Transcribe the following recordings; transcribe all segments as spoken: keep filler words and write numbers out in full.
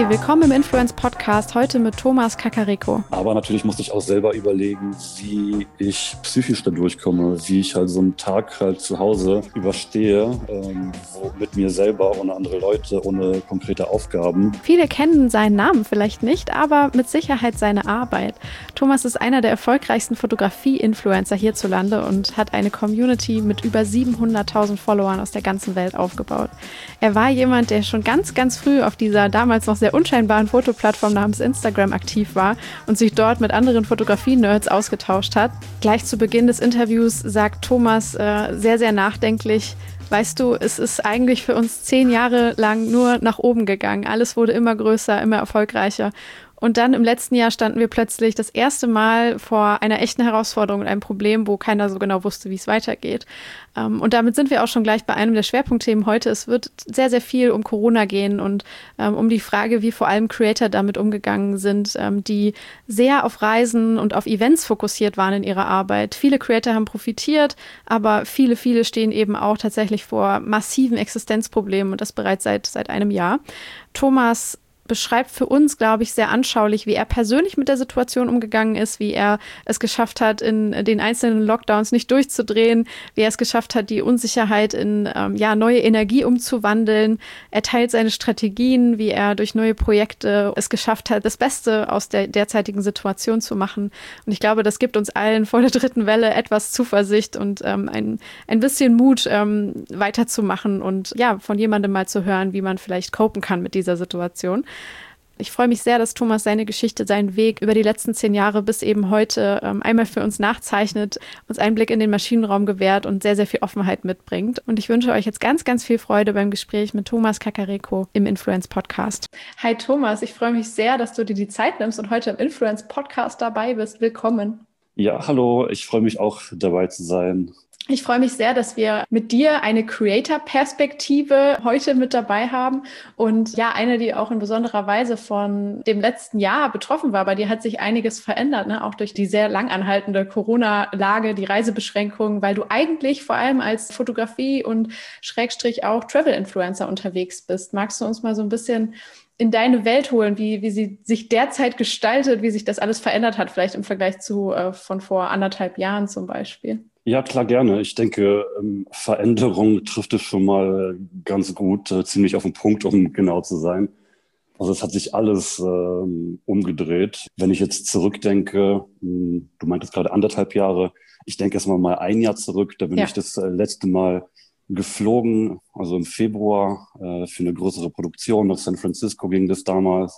Hi, willkommen im Influence Podcast, heute mit Thomas Kakariko. Aber natürlich musste ich auch selber überlegen, wie ich psychisch da durchkomme, wie ich halt so einen Tag halt zu Hause überstehe, ähm, wo mit mir selber, ohne andere Leute, ohne konkrete Aufgaben. Viele kennen seinen Namen vielleicht nicht, aber mit Sicherheit seine Arbeit. Thomas ist einer der erfolgreichsten Fotografie-Influencer hierzulande und hat eine Community mit über siebenhunderttausend Followern aus der ganzen Welt aufgebaut. Er war jemand, der schon ganz, ganz früh auf dieser damals noch sehr unscheinbaren Fotoplattform namens Instagram aktiv war und sich dort mit anderen Fotografie-Nerds ausgetauscht hat. Gleich zu Beginn des Interviews sagt Thomas äh, sehr, sehr nachdenklich: Weißt du, es ist eigentlich für uns zehn Jahre lang nur nach oben gegangen. Alles wurde immer größer, immer erfolgreicher. Und dann im letzten Jahr standen wir plötzlich das erste Mal vor einer echten Herausforderung und einem Problem, wo keiner so genau wusste, wie es weitergeht. Und damit sind wir auch schon gleich bei einem der Schwerpunktthemen heute. Es wird sehr, sehr viel um Corona gehen und um die Frage, wie vor allem Creator damit umgegangen sind, die sehr auf Reisen und auf Events fokussiert waren in ihrer Arbeit. Viele Creator haben profitiert, aber viele, viele stehen eben auch tatsächlich vor massiven Existenzproblemen und das bereits seit, seit einem Jahr. Thomas beschreibt für uns, glaube ich, sehr anschaulich, wie er persönlich mit der Situation umgegangen ist, wie er es geschafft hat, in den einzelnen Lockdowns nicht durchzudrehen, wie er es geschafft hat, die Unsicherheit in ähm, ja, neue Energie umzuwandeln. Er teilt seine Strategien, wie er durch neue Projekte es geschafft hat, das Beste aus der derzeitigen Situation zu machen. Und ich glaube, das gibt uns allen vor der dritten Welle etwas Zuversicht und ähm, ein, ein bisschen Mut, ähm, weiterzumachen und ja, von jemandem mal zu hören, wie man vielleicht copen kann mit dieser Situation. Ich freue mich sehr, dass Thomas seine Geschichte, seinen Weg über die letzten zehn Jahre bis eben heute ähm, einmal für uns nachzeichnet, uns einen Blick in den Maschinenraum gewährt und sehr, sehr viel Offenheit mitbringt. Und ich wünsche euch jetzt ganz, ganz viel Freude beim Gespräch mit Thomas Kakariko im Influence Podcast. Hi Thomas, ich freue mich sehr, dass du dir die Zeit nimmst und heute im Influence Podcast dabei bist. Willkommen. Ja, hallo, ich freue mich auch dabei zu sein. Ich freue mich sehr, dass wir mit dir eine Creator-Perspektive heute mit dabei haben und ja, eine, die auch in besonderer Weise von dem letzten Jahr betroffen war. Bei dir hat sich einiges verändert, ne? Auch durch die sehr lang anhaltende Corona-Lage, die Reisebeschränkungen, weil du eigentlich vor allem als Fotografie- und Schrägstrich auch Travel-Influencer unterwegs bist. Magst du uns mal so ein bisschen in deine Welt holen, wie, wie sie sich derzeit gestaltet, wie sich das alles verändert hat, vielleicht im Vergleich zu äh, von vor anderthalb Jahren zum Beispiel? Ja, klar, gerne. Ich denke, ähm, Veränderung trifft es schon mal ganz gut, äh, ziemlich auf den Punkt, um genau zu sein. Also es hat sich alles ähm, umgedreht. Wenn ich jetzt zurückdenke, mh, du meintest gerade anderthalb Jahre, ich denke erst mal mal ein Jahr zurück, da bin Ja. ich das äh, letzte Mal geflogen, also im Februar, äh, für eine größere Produktion. Nach San Francisco ging das damals.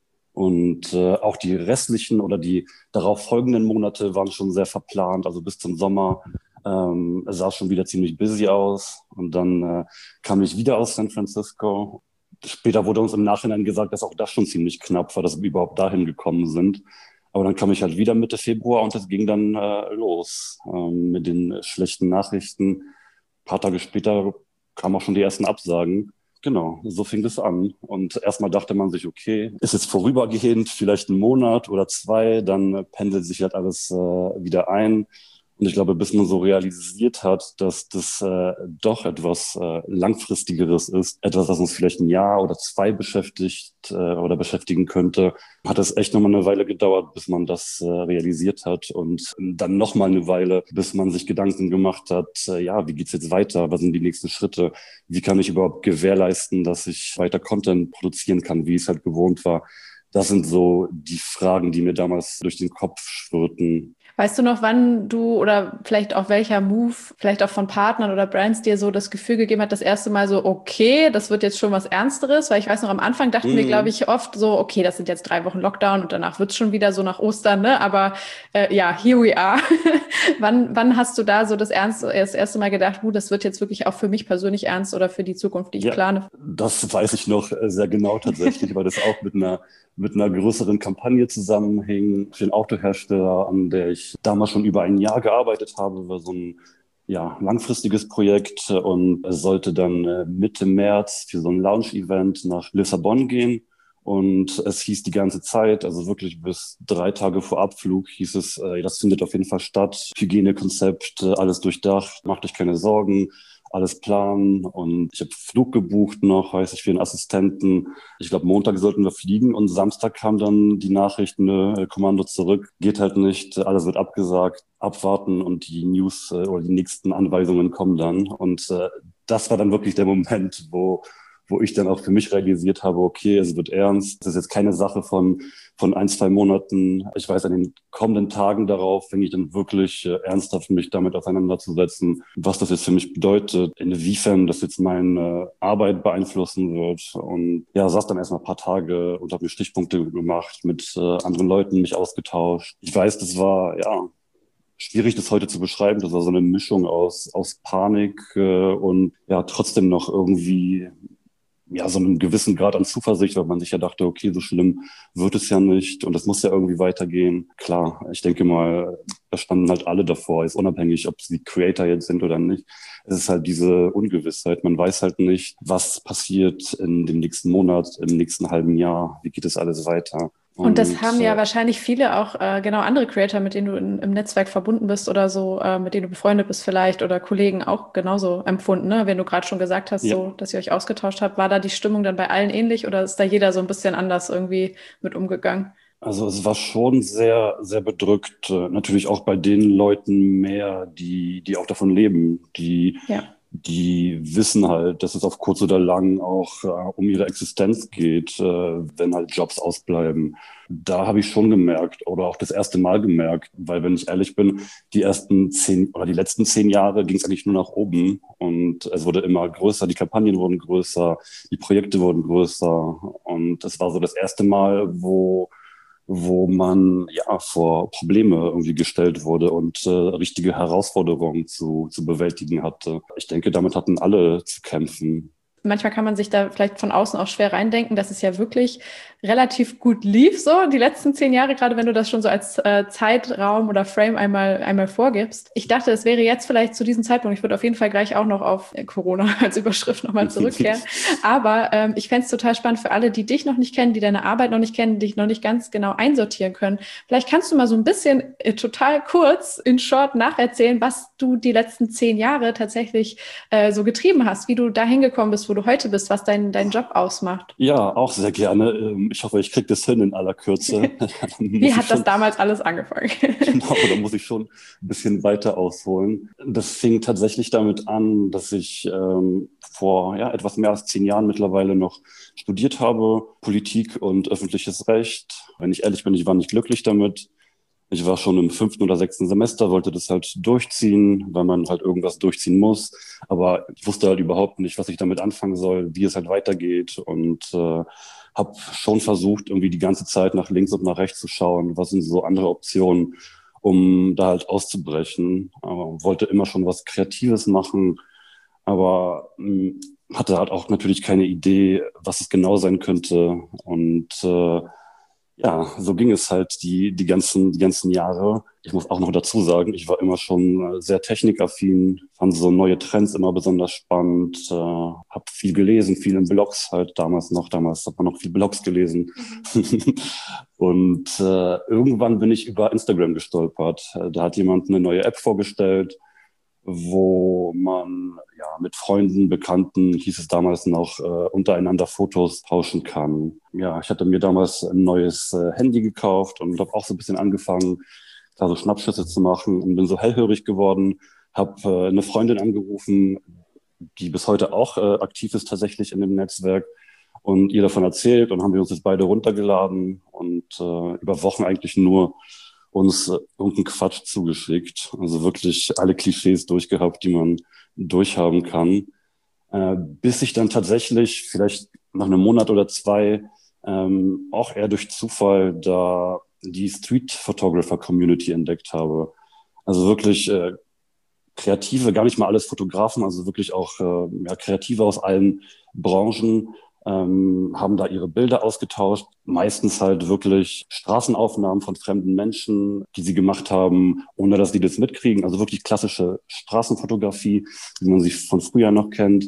Und äh, auch die restlichen oder die darauf folgenden Monate waren schon sehr verplant. Also bis zum Sommer ähm, sah es schon wieder ziemlich busy aus. Und dann äh, kam ich wieder aus San Francisco. Später wurde uns im Nachhinein gesagt, dass auch das schon ziemlich knapp war, dass wir überhaupt dahin gekommen sind. Aber dann kam ich halt wieder Mitte Februar und es ging dann äh, los ähm, mit den schlechten Nachrichten. Ein paar Tage später kamen auch schon die ersten Absagen. Genau, so fing das an. Und erstmal dachte man sich, okay, ist jetzt vorübergehend, vielleicht ein Monat oder zwei, dann äh, pendelt sich halt alles äh, wieder ein. Und ich glaube, bis man so realisiert hat, dass das äh, doch etwas äh, Langfristigeres ist, etwas, was uns vielleicht ein Jahr oder zwei beschäftigt äh, oder beschäftigen könnte, hat es echt nochmal eine Weile gedauert, bis man das äh, realisiert hat. Und dann nochmal eine Weile, bis man sich Gedanken gemacht hat, äh, ja, wie geht's jetzt weiter? Was sind die nächsten Schritte? Wie kann ich überhaupt gewährleisten, dass ich weiter Content produzieren kann, wie ich es halt gewohnt war? Das sind so die Fragen, die mir damals durch den Kopf schwirrten. Weißt du noch, wann du oder vielleicht auch welcher Move, vielleicht auch von Partnern oder Brands dir so das Gefühl gegeben hat, das erste Mal so, okay, das wird jetzt schon was Ernsteres? Weil ich weiß noch, am Anfang dachten mm. wir, glaube ich, oft so, okay, das sind jetzt drei Wochen Lockdown und danach wird's schon wieder so nach Ostern, ne? Aber äh, ja, here we are. wann, wann hast du da so das, ernst, das erste Mal gedacht, uh, das wird jetzt wirklich auch für mich persönlich ernst oder für die Zukunft, die ich ja, plane? Das weiß ich noch sehr genau tatsächlich, weil das auch mit einer mit einer größeren Kampagne zusammenhing für den Autohersteller, an der ich damals schon über ein Jahr gearbeitet habe, war so ein ja, langfristiges Projekt und es sollte dann Mitte März für so ein Launch-Event nach Lissabon gehen. Und es hieß die ganze Zeit, also wirklich bis drei Tage vor Abflug, hieß es, äh, das findet auf jeden Fall statt. Hygienekonzept, äh, alles durchdacht, macht euch keine Sorgen. alles planen und ich habe Flug gebucht noch, weiß ich, für einen Assistenten. Ich glaube, Montag sollten wir fliegen und Samstag kam dann die Nachricht, ne, Kommando zurück, geht halt nicht, alles wird abgesagt, abwarten und die News äh, oder die nächsten Anweisungen kommen dann. Und äh, das war dann wirklich der Moment, wo wo ich dann auch für mich realisiert habe, okay, es wird ernst. Das ist jetzt keine Sache von, von ein, zwei Monaten. Ich weiß, an den kommenden Tagen darauf fänge ich dann wirklich äh, ernsthaft mich damit auseinanderzusetzen, was das jetzt für mich bedeutet, inwiefern das jetzt meine Arbeit beeinflussen wird. Und ja, saß dann erstmal ein paar Tage und habe mir Stichpunkte gemacht, mit äh, anderen Leuten mich ausgetauscht. Ich weiß, das war, ja, schwierig, das heute zu beschreiben. Das war so eine Mischung aus, aus Panik äh, und ja, trotzdem noch irgendwie ja, so einen gewissen Grad an Zuversicht, weil man sich ja dachte, okay, so schlimm wird es ja nicht und es muss ja irgendwie weitergehen. Klar, ich denke mal, da standen halt alle davor, ist unabhängig, ob sie Creator jetzt sind oder nicht. Es ist halt diese Ungewissheit. Man weiß halt nicht, was passiert in dem nächsten Monat, im nächsten halben Jahr, wie geht es alles weiter. Und das haben ja äh, wahrscheinlich viele auch, äh, genau andere Creator, mit denen du in, im Netzwerk verbunden bist oder so, äh, mit denen du befreundet bist vielleicht oder Kollegen auch genauso empfunden, ne? Wenn du gerade schon gesagt hast, ja. so, dass ihr euch ausgetauscht habt, war da die Stimmung dann bei allen ähnlich oder ist da jeder so ein bisschen anders irgendwie mit umgegangen? Also es war schon sehr, sehr bedrückt. Äh, Natürlich auch bei den Leuten mehr, die, die auch davon leben, die, Ja. die wissen halt, dass es auf kurz oder lang auch äh, um ihre Existenz geht, äh, wenn halt Jobs ausbleiben. Da habe ich schon gemerkt oder auch das erste Mal gemerkt, weil wenn ich ehrlich bin, die ersten zehn oder die letzten zehn Jahre ging es eigentlich nur nach oben und es wurde immer größer, die Kampagnen wurden größer, die Projekte wurden größer und es war so das erste Mal, wo wo man ja vor Probleme irgendwie gestellt wurde und äh, richtige Herausforderungen zu, zu bewältigen hatte. Ich denke, damit hatten alle zu kämpfen. Manchmal kann man sich da vielleicht von außen auch schwer reindenken, dass es ja wirklich relativ gut lief, so die letzten zehn Jahre, gerade wenn du das schon so als äh, Zeitraum oder Frame einmal, einmal vorgibst. Ich dachte, es wäre jetzt vielleicht zu diesem Zeitpunkt, ich würde auf jeden Fall gleich auch noch auf äh, Corona als Überschrift nochmal zurückkehren, aber ähm, ich fände es total spannend für alle, die dich noch nicht kennen, die deine Arbeit noch nicht kennen, die dich noch nicht ganz genau einsortieren können. Vielleicht kannst du mal so ein bisschen äh, total kurz in Short nacherzählen, was du die letzten zehn Jahre tatsächlich äh, so getrieben hast, wie du dahin gekommen bist, wo du heute bist, was dein, dein Job ausmacht. Ja, auch sehr gerne. Ähm, Ich hoffe, ich kriege das hin in aller Kürze. Wie hat das damals alles angefangen? Genau, da muss ich schon ein bisschen weiter ausholen. Das fing tatsächlich damit an, dass ich ähm, vor ja, etwas mehr als zehn Jahren mittlerweile noch studiert habe, Politik und öffentliches Recht. Wenn ich ehrlich bin, ich war nicht glücklich damit. Ich war schon im fünften oder sechsten Semester, wollte das halt durchziehen, weil man halt irgendwas durchziehen muss. Aber ich wusste halt überhaupt nicht, was ich damit anfangen soll, wie es halt weitergeht und äh, habe schon versucht, irgendwie die ganze Zeit nach links und nach rechts zu schauen, was sind so andere Optionen, um da halt auszubrechen. Aber wollte immer schon was Kreatives machen, aber mh, hatte halt auch natürlich keine Idee, was es genau sein könnte. Und äh, ja, so ging es halt die, die ganzen, die ganzen Jahre. Ich muss auch noch dazu sagen, ich war immer schon äh, sehr technikaffin, fand so neue Trends immer besonders spannend, äh, habe viel gelesen, viel in Blogs halt damals noch, damals hat man noch viel Blogs gelesen. Mhm. Und äh, irgendwann bin ich über Instagram gestolpert. Äh, Da hat jemand eine neue App vorgestellt, wo man ja mit Freunden, Bekannten, hieß es damals noch, äh, untereinander Fotos tauschen kann. Ja, ich hatte mir damals ein neues äh, Handy gekauft und habe auch so ein bisschen angefangen, da so Schnappschüsse zu machen und bin so hellhörig geworden, habe äh, eine Freundin angerufen, die bis heute auch äh, aktiv ist tatsächlich in dem Netzwerk und ihr davon erzählt und haben wir uns jetzt beide runtergeladen und äh, über Wochen eigentlich nur uns äh, irgendeinen Quatsch zugeschickt. Also wirklich alle Klischees durchgehabt, die man durchhaben kann. Äh, bis ich dann tatsächlich vielleicht nach einem Monat oder zwei ähm, auch eher durch Zufall da die Street Photographer Community entdeckt habe. Also wirklich äh, Kreative, gar nicht mal alles Fotografen, also wirklich auch äh, ja, Kreative aus allen Branchen, ähm, haben da ihre Bilder ausgetauscht. Meistens halt wirklich Straßenaufnahmen von fremden Menschen, die sie gemacht haben, ohne dass die das mitkriegen. Also wirklich klassische Straßenfotografie, wie man sie von früher noch kennt.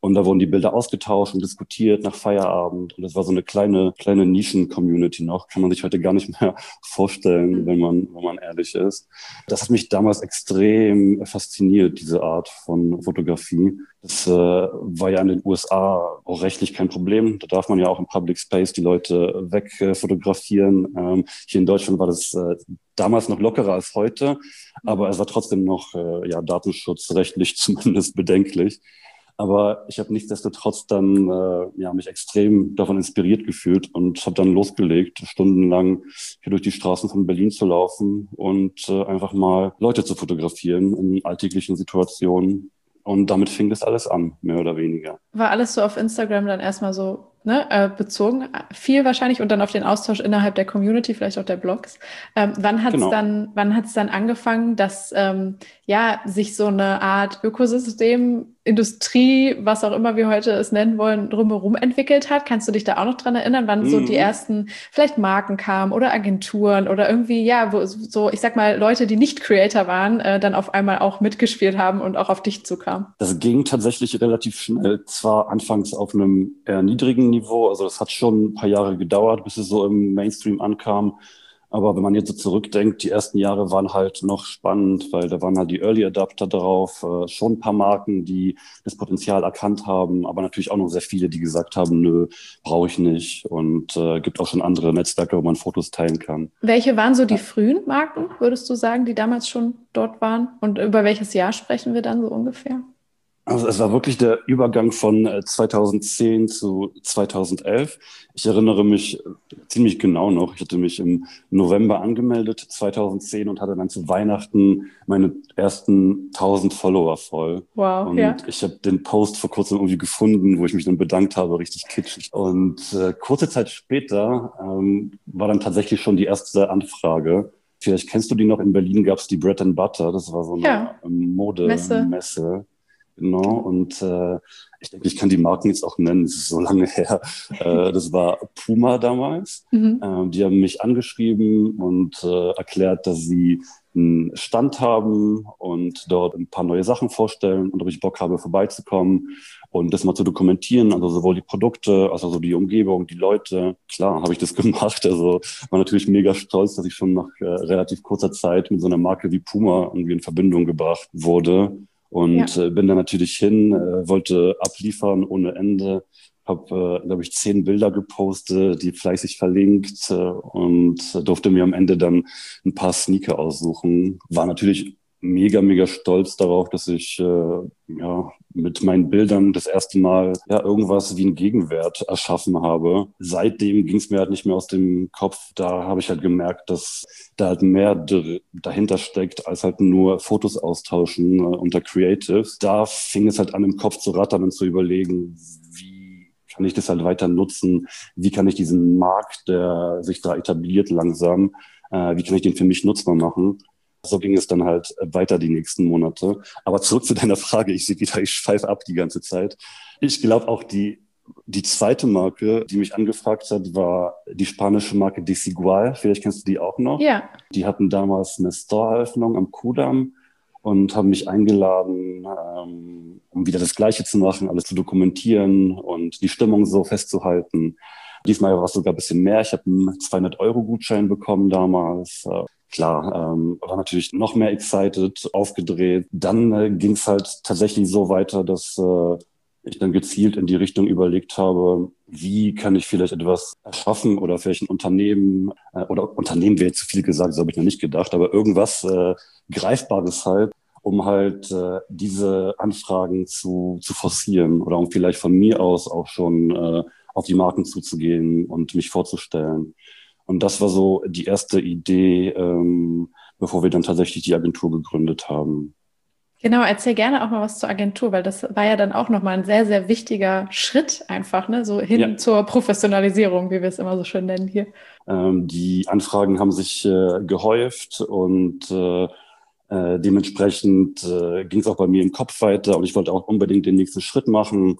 Und da wurden die Bilder ausgetauscht und diskutiert nach Feierabend. Und das war so eine kleine, kleine Nischen-Community noch. Kann man sich heute gar nicht mehr vorstellen, wenn man, wenn man ehrlich ist. Das hat mich damals extrem fasziniert, diese Art von Fotografie. Das äh, war ja in den U S A auch rechtlich kein Problem. Da darf man ja auch im Public Space die Leute wegfotografieren. Äh, ähm, hier in Deutschland war das äh, damals noch lockerer als heute, aber es war trotzdem noch äh, ja datenschutzrechtlich zumindest bedenklich. Aber ich habe nichtsdestotrotz dann äh, ja, mich extrem davon inspiriert gefühlt und habe dann losgelegt, stundenlang hier durch die Straßen von Berlin zu laufen und äh, einfach mal Leute zu fotografieren in alltäglichen Situationen. Und damit fing das alles an, mehr oder weniger. War alles so auf Instagram dann erstmal so ne, äh, bezogen? Viel wahrscheinlich und dann auf den Austausch innerhalb der Community, vielleicht auch der Blogs. Ähm, wann hat es Genau. dann, wann hat es dann angefangen, dass ähm, ja sich so eine Art Ökosystem, Industrie, was auch immer wir heute es nennen wollen, drumherum entwickelt hat? Kannst du dich da auch noch dran erinnern, wann mhm. so die ersten vielleicht Marken kamen oder Agenturen oder irgendwie, ja, wo so, ich sag mal, Leute, die nicht Creator waren, äh, dann auf einmal auch mitgespielt haben und auch auf dich zukamen? Das ging tatsächlich relativ schnell. Zwar anfangs auf einem eher niedrigen Niveau, also das hat schon ein paar Jahre gedauert, bis es so im Mainstream ankam. Aber wenn man jetzt so zurückdenkt, die ersten Jahre waren halt noch spannend, weil da waren halt die Early Adapter drauf, äh, schon ein paar Marken, die das Potenzial erkannt haben, aber natürlich auch noch sehr viele, die gesagt haben, nö, brauche ich nicht. Und äh, gibt auch schon andere Netzwerke, wo man Fotos teilen kann. Welche waren so die ja. frühen Marken, würdest du sagen, die damals schon dort waren? Und über welches Jahr sprechen wir dann so ungefähr? Also es war wirklich der Übergang von zweitausendzehn zu zweitausendelf. Ich erinnere mich ziemlich genau noch. Ich hatte mich im November angemeldet, zweitausendzehn, und hatte dann zu Weihnachten meine ersten tausend Follower voll. Wow, und ja. Ich habe den Post vor kurzem irgendwie gefunden, wo ich mich dann bedankt habe, richtig kitschig. Und äh, kurze Zeit später ähm, war dann tatsächlich schon die erste Anfrage. Vielleicht kennst du die noch, in Berlin gab es die Bread and Butter. Das war so eine ja. Modemesse. Messe. Genau, und äh, ich denke, ich kann die Marken jetzt auch nennen, es ist so lange her. Äh, das war Puma damals. Mhm. Ähm, die haben mich angeschrieben und äh, erklärt, dass sie einen Stand haben und dort ein paar neue Sachen vorstellen und ob ich Bock habe, vorbeizukommen und das mal zu dokumentieren, also sowohl die Produkte, als auch so die Umgebung, die Leute. Klar, habe ich das gemacht, also war natürlich mega stolz, dass ich schon nach äh, relativ kurzer Zeit mit so einer Marke wie Puma irgendwie in Verbindung gebracht wurde. Und ja. äh, bin dann natürlich hin, äh, wollte abliefern ohne Ende, habe, äh, glaube ich, zehn Bilder gepostet, die fleißig verlinkt äh, und durfte mir am Ende dann ein paar Sneaker aussuchen. War natürlich mega, mega stolz darauf, dass ich äh, ja mit meinen Bildern das erste Mal ja irgendwas wie einen Gegenwert erschaffen habe. Seitdem ging es mir halt nicht mehr aus dem Kopf. Da habe ich halt gemerkt, dass da halt mehr d- dahinter steckt, als halt nur Fotos austauschen äh, unter Creatives. Da fing es halt an, im Kopf zu rattern und zu überlegen, wie kann ich das halt weiter nutzen? Wie kann ich diesen Markt, der sich da etabliert langsam, äh, wie kann ich den für mich nutzbar machen? So ging es dann halt weiter die nächsten Monate. Aber zurück zu deiner Frage. Ich sehe wieder, ich schweife ab die ganze Zeit. Ich glaube auch die, die zweite Marke, die mich angefragt hat, war die spanische Marke Desigual. Vielleicht kennst du die auch noch. Ja. Die hatten damals eine Store-Eröffnung am Kudamm und haben mich eingeladen, ähm, um wieder das Gleiche zu machen, alles zu dokumentieren und die Stimmung so festzuhalten. Diesmal war es sogar ein bisschen mehr. Ich habe einen zweihundert-Euro-Gutschein bekommen damals. Klar, ähm, war natürlich noch mehr excited, aufgedreht. Dann äh, ging es halt tatsächlich so weiter, dass äh, ich dann gezielt in die Richtung überlegt habe, wie kann ich vielleicht etwas erschaffen oder vielleicht ein Unternehmen, äh, oder Unternehmen wäre jetzt zu viel gesagt, so habe ich noch nicht gedacht, aber irgendwas äh, Greifbares halt, um halt äh, diese Anfragen zu, zu forcieren oder um vielleicht von mir aus auch schon äh, auf die Marken zuzugehen und mich vorzustellen. Und das war so die erste Idee, ähm, bevor wir dann tatsächlich die Agentur gegründet haben. Genau, erzähl gerne auch mal was zur Agentur, weil das war ja dann auch nochmal ein sehr, sehr wichtiger Schritt einfach, ne, so hin ja. zur Professionalisierung, wie wir es immer so schön nennen hier. Ähm, die Anfragen haben sich äh, gehäuft und äh, äh, dementsprechend äh, ging es auch bei mir im Kopf weiter und ich wollte auch unbedingt den nächsten Schritt machen,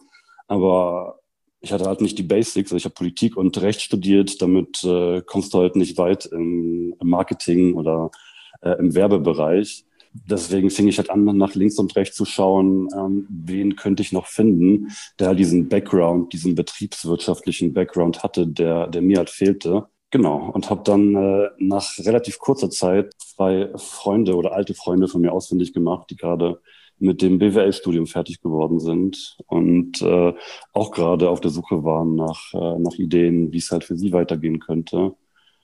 aber ich hatte halt nicht die Basics, also ich habe Politik und Recht studiert, damit äh, kommst du halt nicht weit im, im Marketing oder äh, im Werbebereich. deswegen fing ich halt an, nach links und rechts zu schauen, ähm, wen könnte ich noch finden, der halt diesen Background, diesen betriebswirtschaftlichen Background hatte, der, der mir halt fehlte. Genau, und habe dann äh, nach relativ kurzer Zeit zwei Freunde oder alte Freunde von mir ausfindig gemacht, die gerade mit dem B W L-Studium fertig geworden sind und äh, auch gerade auf der Suche waren nach, äh, nach Ideen, wie es halt für sie weitergehen könnte.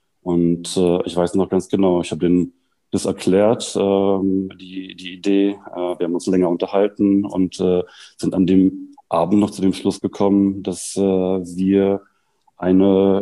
Und äh, ich weiß noch ganz genau, ich habe denen das erklärt, ähm, die, die Idee. Äh, wir haben uns länger unterhalten und äh, sind an dem Abend noch zu dem Schluss gekommen, dass äh, wir eine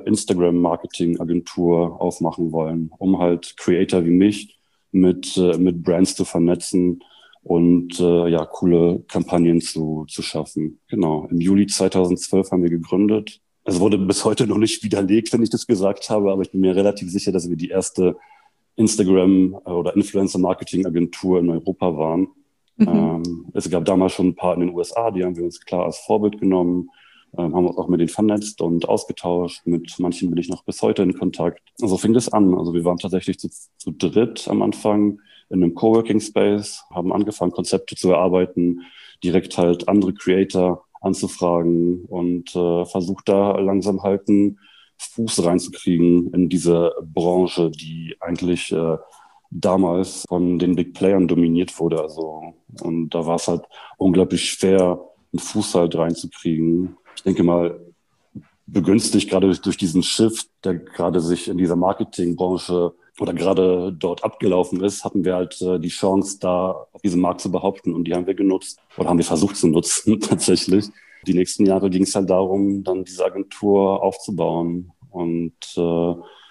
Instagram-Marketing-Agentur aufmachen wollen, um halt Creator wie mich mit, äh, mit Brands zu vernetzen und äh, ja, coole Kampagnen zu, zu schaffen. Genau. Im Juli zweitausendzwölf haben wir gegründet. Es wurde bis heute noch nicht widerlegt, wenn ich das gesagt habe, aber ich bin mir relativ sicher, dass wir die erste Instagram- oder Influencer-Marketing-Agentur in Europa waren. Mhm. Ähm, es gab damals schon ein paar in den U S A, die haben wir uns klar als Vorbild genommen, ähm, haben uns auch mit denen vernetzt und ausgetauscht. Mit manchen bin ich noch bis heute in Kontakt. So also fing das an. Also wir waren tatsächlich zu, zu dritt am Anfang in einem Coworking Space, haben angefangen, Konzepte zu erarbeiten, direkt halt andere Creator anzufragen und äh, versucht da langsam halt einen Fuß reinzukriegen in diese Branche, die eigentlich äh, damals von den Big Playern dominiert wurde. Also, und da war es halt unglaublich schwer, einen Fuß halt reinzukriegen. Ich denke mal, begünstigt gerade durch, durch diesen Shift, der gerade sich in dieser Marketingbranche oder gerade dort abgelaufen ist, hatten wir halt äh, die Chance, da auf diesem Markt zu behaupten. Und die haben wir genutzt oder haben wir versucht zu nutzen tatsächlich. Die nächsten Jahre ging es halt darum, dann diese Agentur aufzubauen und äh,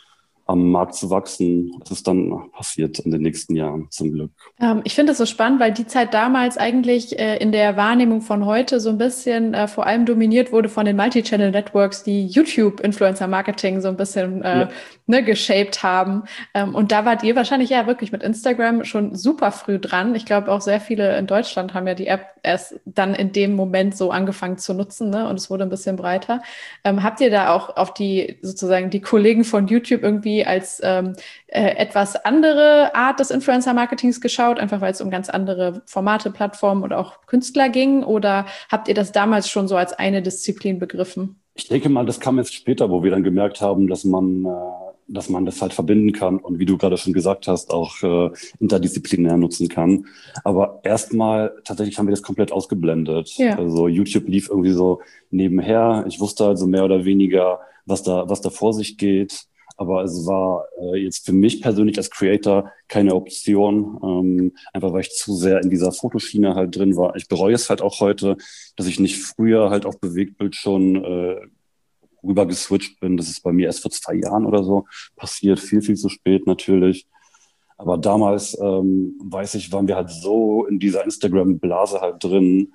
am Markt zu wachsen. Das ist dann passiert in den nächsten Jahren, zum Glück. Ähm, ich finde das so spannend, weil die Zeit damals eigentlich äh, in der Wahrnehmung von heute so ein bisschen äh, vor allem dominiert wurde von den Multi-Channel-Networks, die YouTube-Influencer-Marketing so ein bisschen äh, ja. ne, geshaped haben. Ähm, und da wart ihr wahrscheinlich ja wirklich mit Instagram schon super früh dran. Ich glaube, auch sehr viele in Deutschland haben ja die App erst dann in dem Moment so angefangen zu nutzen, ne? Und es wurde ein bisschen breiter. Ähm, habt ihr da auch auf die sozusagen die Kollegen von YouTube irgendwie als ähm, äh, etwas andere Art des Influencer-Marketings geschaut, einfach weil es um ganz andere Formate, Plattformen oder auch Künstler ging? Oder habt ihr das damals schon so als eine Disziplin begriffen? Ich denke mal, das kam jetzt später, wo wir dann gemerkt haben, dass man, äh, dass man das halt verbinden kann und wie du gerade schon gesagt hast, auch äh, interdisziplinär nutzen kann. Aber erstmal tatsächlich haben wir das komplett ausgeblendet. Ja. Also YouTube lief irgendwie so nebenher. Ich wusste also mehr oder weniger, was da, was da vor sich geht. Aber es war äh, jetzt für mich persönlich als Creator keine Option, ähm, einfach weil ich zu sehr in dieser Fotoschiene halt drin war. Ich bereue es halt auch heute, dass ich nicht früher halt auf Bewegtbild schon äh, rüber geswitcht bin. Das ist bei mir erst vor zwei Jahren oder so passiert, viel, viel zu spät natürlich. Aber damals, ähm, weiß ich, waren wir halt so in dieser Instagram-Blase halt drin,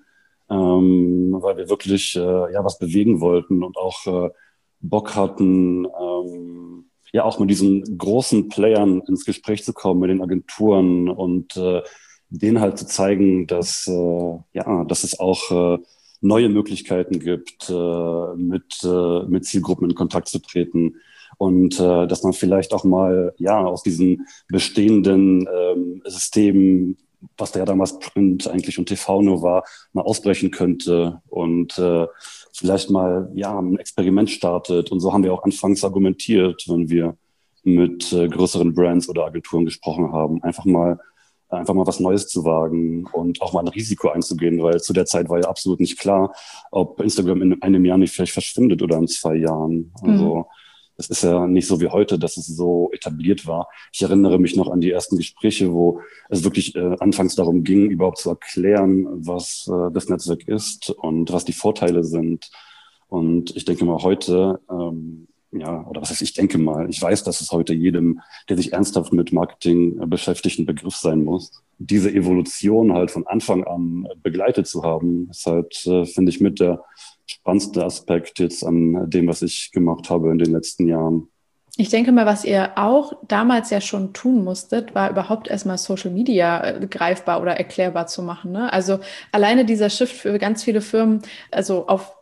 ähm, weil wir wirklich äh, ja was bewegen wollten und auch äh, Bock hatten, ähm, ja auch mit diesen großen Playern ins Gespräch zu kommen, mit den Agenturen und äh, denen halt zu zeigen, dass äh, ja, dass es auch äh, neue Möglichkeiten gibt, äh, mit äh, mit Zielgruppen in Kontakt zu treten und äh, dass man vielleicht auch mal ja aus diesen bestehenden ähm, Systemen, was da ja damals Print eigentlich und T V nur war, mal ausbrechen könnte und äh, vielleicht mal ja ein Experiment startet. Und so haben wir auch anfangs argumentiert, wenn wir mit äh, größeren Brands oder Agenturen gesprochen haben, einfach mal einfach mal was Neues zu wagen und auch mal ein Risiko einzugehen, weil zu der Zeit war ja absolut nicht klar, ob Instagram in einem Jahr nicht vielleicht verschwindet oder in zwei Jahren. Also mhm. Es ist ja nicht so wie heute, dass es so etabliert war. Ich erinnere mich noch an die ersten Gespräche, wo es wirklich äh, anfangs darum ging, überhaupt zu erklären, was äh, das Netzwerk ist und was die Vorteile sind. Und ich denke mal heute, ähm, ja, oder was heißt, ich denke mal, ich weiß, dass es heute jedem, der sich ernsthaft mit Marketing äh, beschäftigt, ein Begriff sein muss. Diese Evolution halt von Anfang an begleitet zu haben, ist halt, äh, finde ich, mit der spannendste Aspekt jetzt an dem, was ich gemacht habe in den letzten Jahren. Ich denke mal, was ihr auch damals ja schon tun musstet, war überhaupt erstmal Social Media äh, greifbar oder erklärbar zu machen, ne? Also alleine dieser Shift für ganz viele Firmen, also auf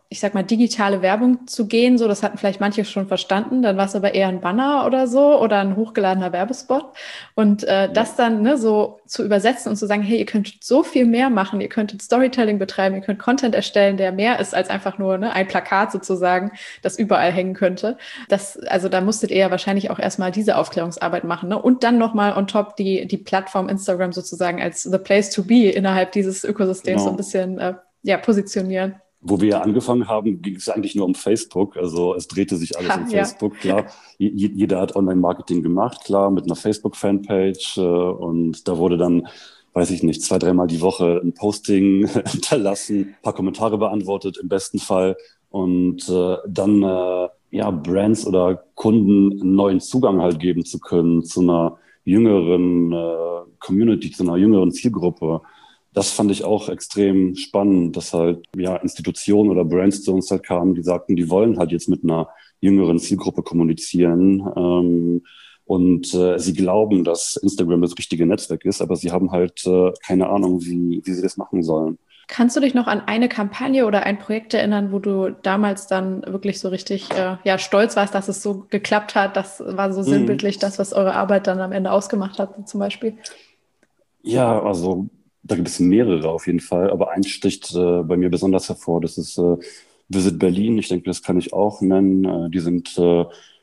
ich sag mal, digitale Werbung zu gehen. So, das hatten vielleicht manche schon verstanden. Dann war es aber eher ein Banner oder so oder ein hochgeladener Werbespot. Und äh, ja. das dann ne, so zu übersetzen und zu sagen, hey, ihr könnt so viel mehr machen. Ihr könntet Storytelling betreiben, ihr könnt Content erstellen, der mehr ist als einfach nur ne, ein Plakat sozusagen, das überall hängen könnte. Das, also da musstet ihr ja wahrscheinlich auch erstmal diese Aufklärungsarbeit machen. Ne? Und dann nochmal on top die, die Plattform Instagram sozusagen als the place to be innerhalb dieses Ökosystems genau. so ein bisschen äh, ja, positionieren. Wo wir ja angefangen haben, ging es eigentlich nur um Facebook. Also es drehte sich alles ha, um ja. Facebook, klar. J- jeder hat Online-Marketing gemacht, klar, mit einer Facebook-Fanpage. Äh, und da wurde dann, weiß ich nicht, zwei, dreimal die Woche ein Posting hinterlassen, ein paar Kommentare beantwortet im besten Fall. Und äh, dann äh, ja Brands oder Kunden einen neuen Zugang halt geben zu können zu einer jüngeren äh, Community, zu einer jüngeren Zielgruppe. Das fand ich auch extrem spannend, dass halt ja Institutionen oder Brands zu uns halt kamen, die sagten, die wollen halt jetzt mit einer jüngeren Zielgruppe kommunizieren ähm, und äh, sie glauben, dass Instagram das richtige Netzwerk ist, aber sie haben halt äh, keine Ahnung, wie, wie sie das machen sollen. Kannst du dich noch an eine Kampagne oder ein Projekt erinnern, wo du damals dann wirklich so richtig äh, ja, stolz warst, dass es so geklappt hat? Das war so sinnbildlich, mhm. das, was eure Arbeit dann am Ende ausgemacht hat, zum Beispiel? Ja, also da gibt es mehrere auf jeden Fall, aber eins sticht äh, bei mir besonders hervor. Das ist äh, Visit Berlin. Ich denke, das kann ich auch nennen. Äh, die sind äh,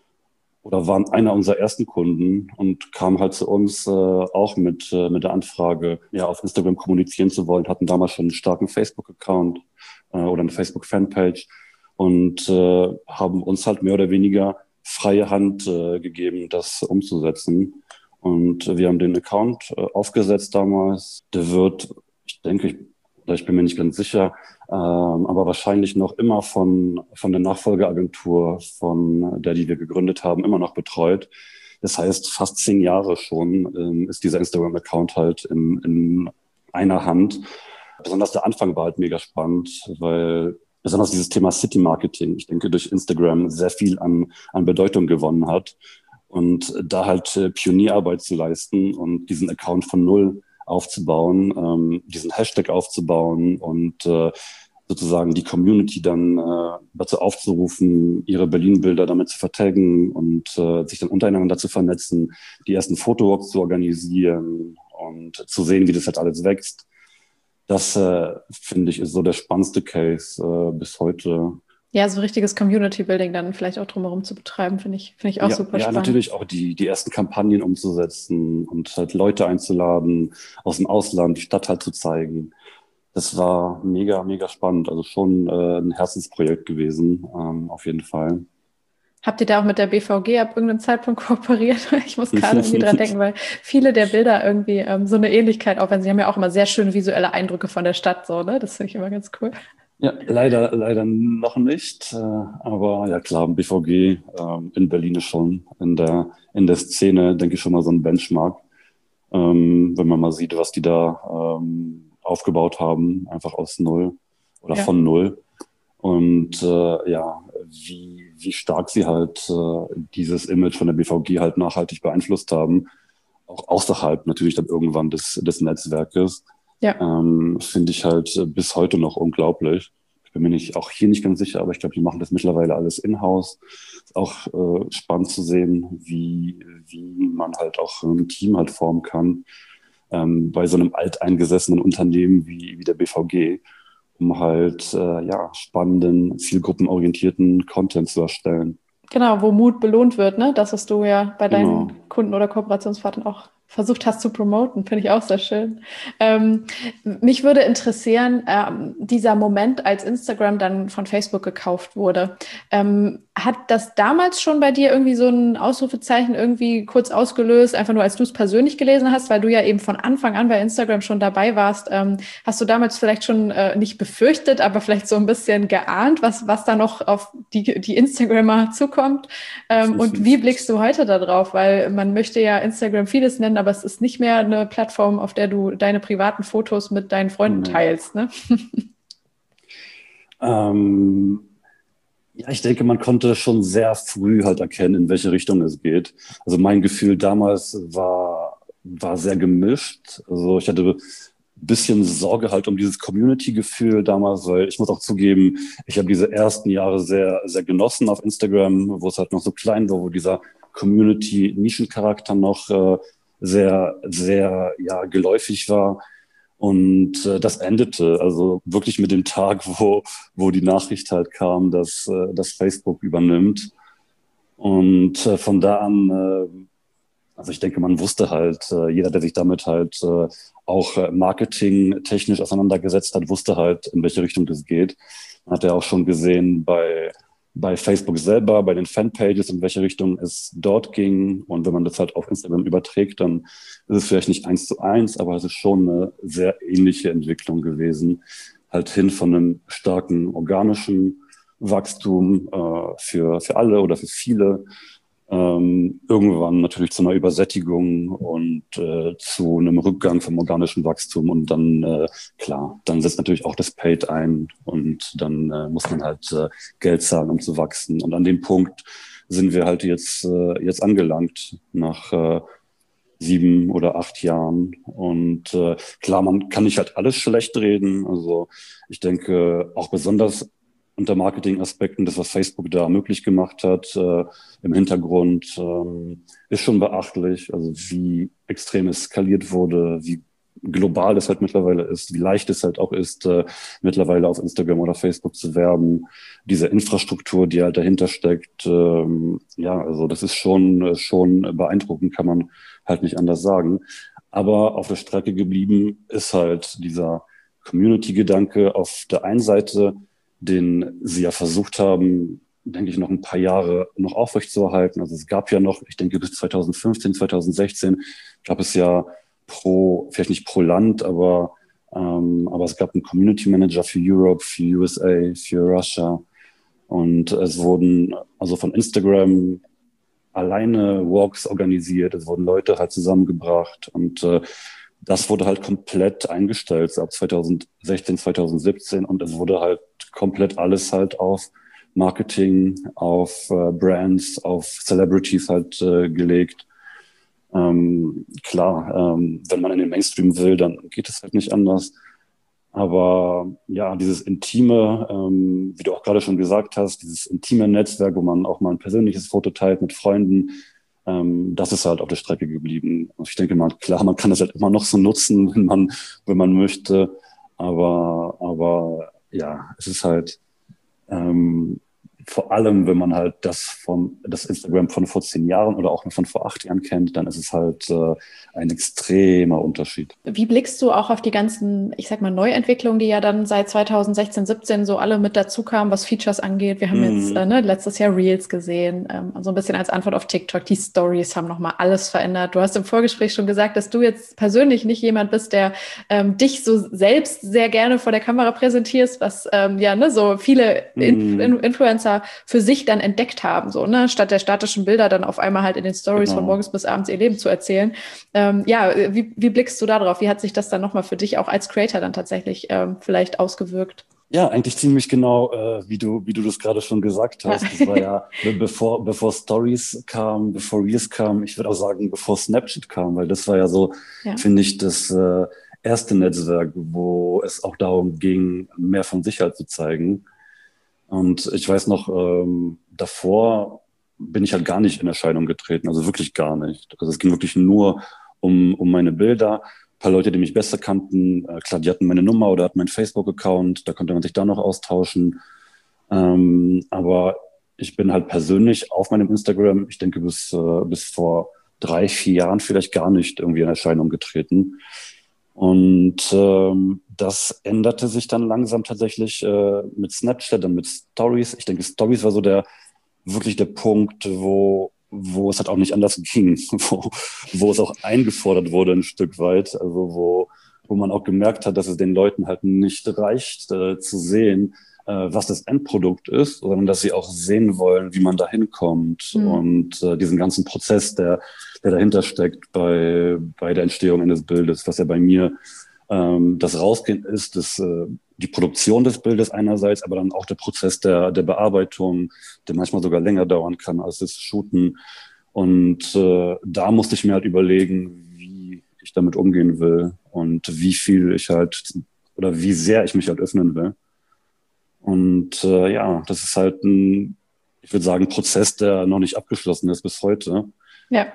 oder waren einer unserer ersten Kunden und kamen halt zu uns äh, auch mit äh, mit der Anfrage, ja auf Instagram kommunizieren zu wollen. Hatten damals schon einen starken Facebook-Account äh, oder eine Facebook-Fanpage und äh, haben uns halt mehr oder weniger freie Hand äh, gegeben, das umzusetzen. Und wir haben den Account äh, aufgesetzt damals. Der wird, ich denke, ich, oder ich bin mir nicht ganz sicher, ähm, aber wahrscheinlich noch immer von, von der Nachfolgeagentur, von der, die wir gegründet haben, immer noch betreut. Das heißt, fast zehn Jahre schon ähm, ist dieser Instagram-Account halt in, in einer Hand. Besonders der Anfang war halt mega spannend, weil besonders dieses Thema City-Marketing, ich denke, durch Instagram sehr viel an, an Bedeutung gewonnen hat. Und da halt äh, Pionierarbeit zu leisten und diesen Account von null aufzubauen, ähm, diesen Hashtag aufzubauen und äh, sozusagen die Community dann äh, dazu aufzurufen, ihre Berlin-Bilder damit zu vertaggen und äh, sich dann untereinander zu vernetzen, die ersten Fotowalks zu organisieren und zu sehen, wie das halt alles wächst. Das, äh, finde ich, ist so der spannendste Case äh, bis heute. Ja, so richtiges Community-Building dann vielleicht auch drumherum zu betreiben, finde ich, finde ich auch ja, super ja, spannend. Ja, natürlich auch die, die ersten Kampagnen umzusetzen und halt Leute einzuladen aus dem Ausland, die Stadt halt zu zeigen. Das war mega, mega spannend. Also schon äh, ein Herzensprojekt gewesen, ähm, auf jeden Fall. Habt ihr da auch mit der B V G ab irgendeinem Zeitpunkt kooperiert? Ich muss gerade irgendwie dran denken, weil viele der Bilder irgendwie ähm, so eine Ähnlichkeit aufweisen. Sie haben ja auch immer sehr schöne visuelle Eindrücke von der Stadt, so, ne? Das finde ich immer ganz cool. Ja, leider, leider noch nicht. Äh, aber ja klar, B V G ähm, in Berlin ist schon in der, in der Szene, denke ich, schon mal so ein Benchmark. Ähm, wenn man mal sieht, was die da ähm, aufgebaut haben, einfach aus Null oder ja. von Null. Und äh, ja, wie, wie stark sie halt äh, dieses Image von der B V G halt nachhaltig beeinflusst haben, auch außerhalb natürlich dann irgendwann des, des Netzwerkes. Ja. Ähm, finde ich halt bis heute noch unglaublich. Ich bin mir nicht, auch hier nicht ganz sicher, aber ich glaube, die machen das mittlerweile alles in-house. Ist auch äh, spannend zu sehen, wie, wie man halt auch ein Team halt formen kann, ähm, bei so einem alteingesessenen Unternehmen wie, wie der B V G, um halt, äh, ja, spannenden, zielgruppenorientierten Content zu erstellen. Genau, wo Mut belohnt wird, ne? Das, was du ja bei deinen genau. Kunden oder Kooperationspartnern auch versucht hast zu promoten, finde ich auch sehr schön. Ähm, mich würde interessieren, ähm, dieser Moment, als Instagram dann von Facebook gekauft wurde, ähm, hat das damals schon bei dir irgendwie so ein Ausrufezeichen irgendwie kurz ausgelöst, einfach nur als du es persönlich gelesen hast, weil du ja eben von Anfang an bei Instagram schon dabei warst. Ähm, hast du damals vielleicht schon äh, nicht befürchtet, aber vielleicht so ein bisschen geahnt, was, was da noch auf die, die Instagrammer zukommt? Ähm, und wie blickst du heute da drauf? Weil man möchte ja Instagram vieles nennen, aber es ist nicht mehr eine Plattform, auf der du deine privaten Fotos mit deinen Freunden nee. teilst, ne? ähm, ja, ich denke, man konnte schon sehr früh halt erkennen, in welche Richtung es geht. Also mein Gefühl damals war, war sehr gemischt. Also ich hatte bisschen Sorge halt um dieses Community-Gefühl damals, weil ich muss auch zugeben, ich habe diese ersten Jahre sehr, sehr genossen auf Instagram, wo es halt noch so klein war, wo dieser Community-Nischencharakter noch äh, sehr, sehr, ja, geläufig war. Und äh, das endete also wirklich mit dem Tag, wo, wo die Nachricht halt kam, dass, äh, dass Facebook übernimmt. Und äh, von da an, äh, also ich denke, man wusste halt, äh, jeder, der sich damit halt äh, auch äh, marketingtechnisch auseinandergesetzt hat, wusste halt, in welche Richtung das geht. Man hat ja auch schon gesehen bei, bei Facebook selber, bei den Fanpages, in welche Richtung es dort ging. Und wenn man das halt auf Instagram überträgt, dann ist es vielleicht nicht eins zu eins, aber es ist schon eine sehr ähnliche Entwicklung gewesen. Halt hin von einem starken organischen Wachstum äh, für, für alle oder für viele. Ähm, irgendwann natürlich zu einer Übersättigung und äh, zu einem Rückgang vom organischen Wachstum und dann, äh, klar, dann setzt natürlich auch das Paid ein und dann äh, muss man halt äh, Geld zahlen, um zu wachsen. Und an dem Punkt sind wir halt jetzt, äh, jetzt angelangt nach äh, sieben oder acht Jahren. Und äh, klar, man kann nicht halt alles schlecht reden. Also ich denke, auch besonders unter Marketingaspekten, das, was Facebook da möglich gemacht hat, äh, im Hintergrund, ähm, ist schon beachtlich. Also wie extrem es skaliert wurde, wie global es halt mittlerweile ist, wie leicht es halt auch ist, äh, mittlerweile auf Instagram oder Facebook zu werben. Diese Infrastruktur, die halt dahinter steckt, ähm, ja, also das ist schon, schon beeindruckend, kann man halt nicht anders sagen. Aber auf der Strecke geblieben ist halt dieser Community-Gedanke auf der einen Seite, den sie ja versucht haben, denke ich, noch ein paar Jahre noch aufrechtzuerhalten. Also es gab ja noch, ich denke bis zwanzig fünfzehn, zwanzig sechzehn gab es ja pro, vielleicht nicht pro Land, aber, ähm, aber es gab einen Community Manager für Europe, für U S A, für Russia. Und es wurden also von Instagram alleine Walks organisiert, es wurden Leute halt zusammengebracht und äh, das wurde halt komplett eingestellt so ab zwanzig sechzehn, zwanzig siebzehn und es wurde halt komplett alles halt auf Marketing, auf äh, Brands, auf Celebrities halt äh, gelegt. Ähm, klar, ähm, wenn man in den Mainstream will, dann geht es halt nicht anders. Aber ja, dieses intime, ähm, wie du auch gerade schon gesagt hast, dieses intime Netzwerk, wo man auch mal ein persönliches Foto teilt mit Freunden, ähm, das ist halt auf der Strecke geblieben. Und ich denke mal, klar, man kann das halt immer noch so nutzen, wenn man, wenn man möchte. Aber, aber ja, es ist halt ähm, vor allem, wenn man halt das von das Instagram von vor zehn Jahren oder auch von vor acht Jahren kennt, dann ist es halt äh, ein extremer Unterschied. Wie blickst du auch auf die ganzen, ich sag mal, Neuentwicklungen, die ja dann seit zwanzig sechzehn, siebzehn so alle mit dazu kamen, was Features angeht? Wir haben mhm. jetzt äh, ne, letztes Jahr Reels gesehen, ähm, so ein bisschen als Antwort auf TikTok. Die Stories haben nochmal alles verändert. Du hast im Vorgespräch schon gesagt, dass du jetzt persönlich nicht jemand bist, der ähm, dich so selbst sehr gerne vor der Kamera präsentierst, was ähm, ja ne, so viele mhm. In- Influencer für sich dann entdeckt haben, so, ne, statt der statischen Bilder dann auf einmal halt in den Stories genau. von morgens bis abends ihr Leben zu erzählen. Ähm, ja, wie, wie blickst du da drauf? Wie hat sich das dann nochmal für dich auch als Creator dann tatsächlich ähm, vielleicht ausgewirkt? Ja, eigentlich ziemlich genau, äh, wie du, wie du das gerade schon gesagt hast. Ja. Das war ja, bevor, bevor Stories kam, bevor Reels kam, ich würde auch sagen, bevor Snapchat kam, weil das war ja so, ja. finde ich, das äh, erste Netzwerk, wo es auch darum ging, mehr von sich halt zu zeigen. Und ich weiß noch, ähm, davor bin ich halt gar nicht in Erscheinung getreten, also wirklich gar nicht. Also es ging wirklich nur um, um meine Bilder. Ein paar Leute, die mich besser kannten, äh, klar, die hatten meine Nummer oder hatten meinen Facebook-Account, da konnte man sich da noch austauschen. Ähm, aber ich bin halt persönlich auf meinem Instagram, ich denke bis, äh, bis vor drei, vier Jahren vielleicht gar nicht irgendwie in Erscheinung getreten. Und ähm, das änderte sich dann langsam tatsächlich äh, mit Snapchat und mit Stories. Ich denke, Stories war so der wirklich der Punkt, wo wo es halt auch nicht anders ging, wo, wo es auch eingefordert wurde ein Stück weit, also wo wo man auch gemerkt hat, dass es den Leuten halt nicht reicht, äh, zu sehen, äh, was das Endprodukt ist, sondern dass sie auch sehen wollen, wie man da hinkommt mhm. und äh, diesen ganzen Prozess, der der dahinter steckt bei bei der Entstehung eines Bildes, was ja bei mir ähm, das Rausgehen ist, das äh, die Produktion des Bildes einerseits, aber dann auch der Prozess der der Bearbeitung, der manchmal sogar länger dauern kann als das Shooten. Und äh, da musste ich mir halt überlegen, wie ich damit umgehen will. und wie viel ich halt oder wie sehr ich mich halt öffnen will. Und äh, ja, das ist halt ein, ich würde sagen, Prozess, der noch nicht abgeschlossen ist bis heute. Ja.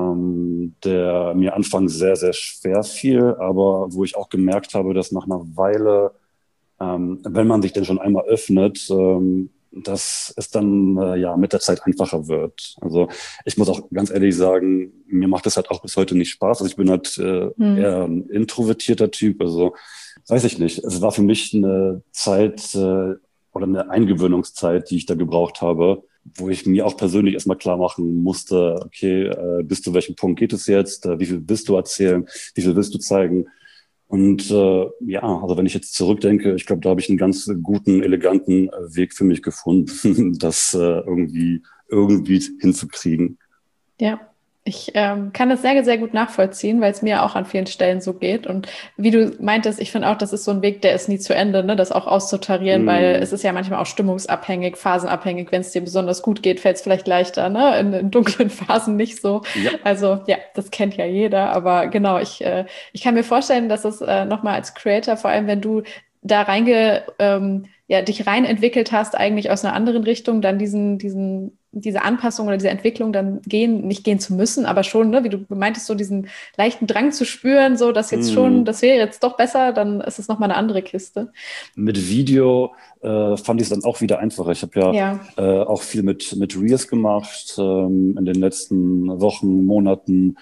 Ähm, der mir anfangs sehr, sehr schwer fiel, aber wo ich auch gemerkt habe, dass nach einer Weile, ähm, wenn man sich denn schon einmal öffnet, ähm, dass es dann äh, ja mit der Zeit einfacher wird. Also ich muss auch ganz ehrlich sagen, mir macht das halt auch bis heute nicht Spaß. Also ich bin halt äh, Hm. eher ein introvertierter Typ. Also weiß ich nicht. Es war für mich eine Zeit äh, oder eine Eingewöhnungszeit, die ich da gebraucht habe, wo ich mir auch persönlich erstmal klar machen musste, okay, äh, bis zu welchem Punkt geht es jetzt? Äh, wie viel willst du erzählen? Wie viel willst du zeigen? Und äh, ja, also wenn ich jetzt zurückdenke, ich glaube, da habe ich einen ganz guten, eleganten äh, Weg für mich gefunden, das äh, irgendwie irgendwie hinzukriegen. Ja, ich ähm, kann das sehr, sehr gut nachvollziehen, weil es mir auch an vielen Stellen so geht. Und wie du meintest, ich finde auch, das ist so ein Weg, der ist nie zu Ende, ne? Das auch auszutarieren, weil Mm. es ist ja manchmal auch stimmungsabhängig, phasenabhängig. Wenn es dir besonders gut geht, fällt es vielleicht leichter, ne? In, in dunklen Phasen nicht so. Ja. Also ja, das kennt ja jeder. Aber genau, ich, äh, ich kann mir vorstellen, dass es äh, nochmal als Creator, vor allem wenn du da reinge, ähm, ja, dich rein entwickelt hast, eigentlich aus einer anderen Richtung, dann diesen, diesen, diese Anpassung oder diese Entwicklung dann gehen, nicht gehen zu müssen, aber schon, ne, wie du meintest, so diesen leichten Drang zu spüren, so, dass jetzt schon, Mm. das wäre jetzt doch besser, dann ist es nochmal eine andere Kiste. Mit Video äh, fand ich es dann auch wieder einfacher. Ich habe ja, Ja, äh, auch viel mit, mit Reels gemacht ähm, in den letzten Wochen, Monaten.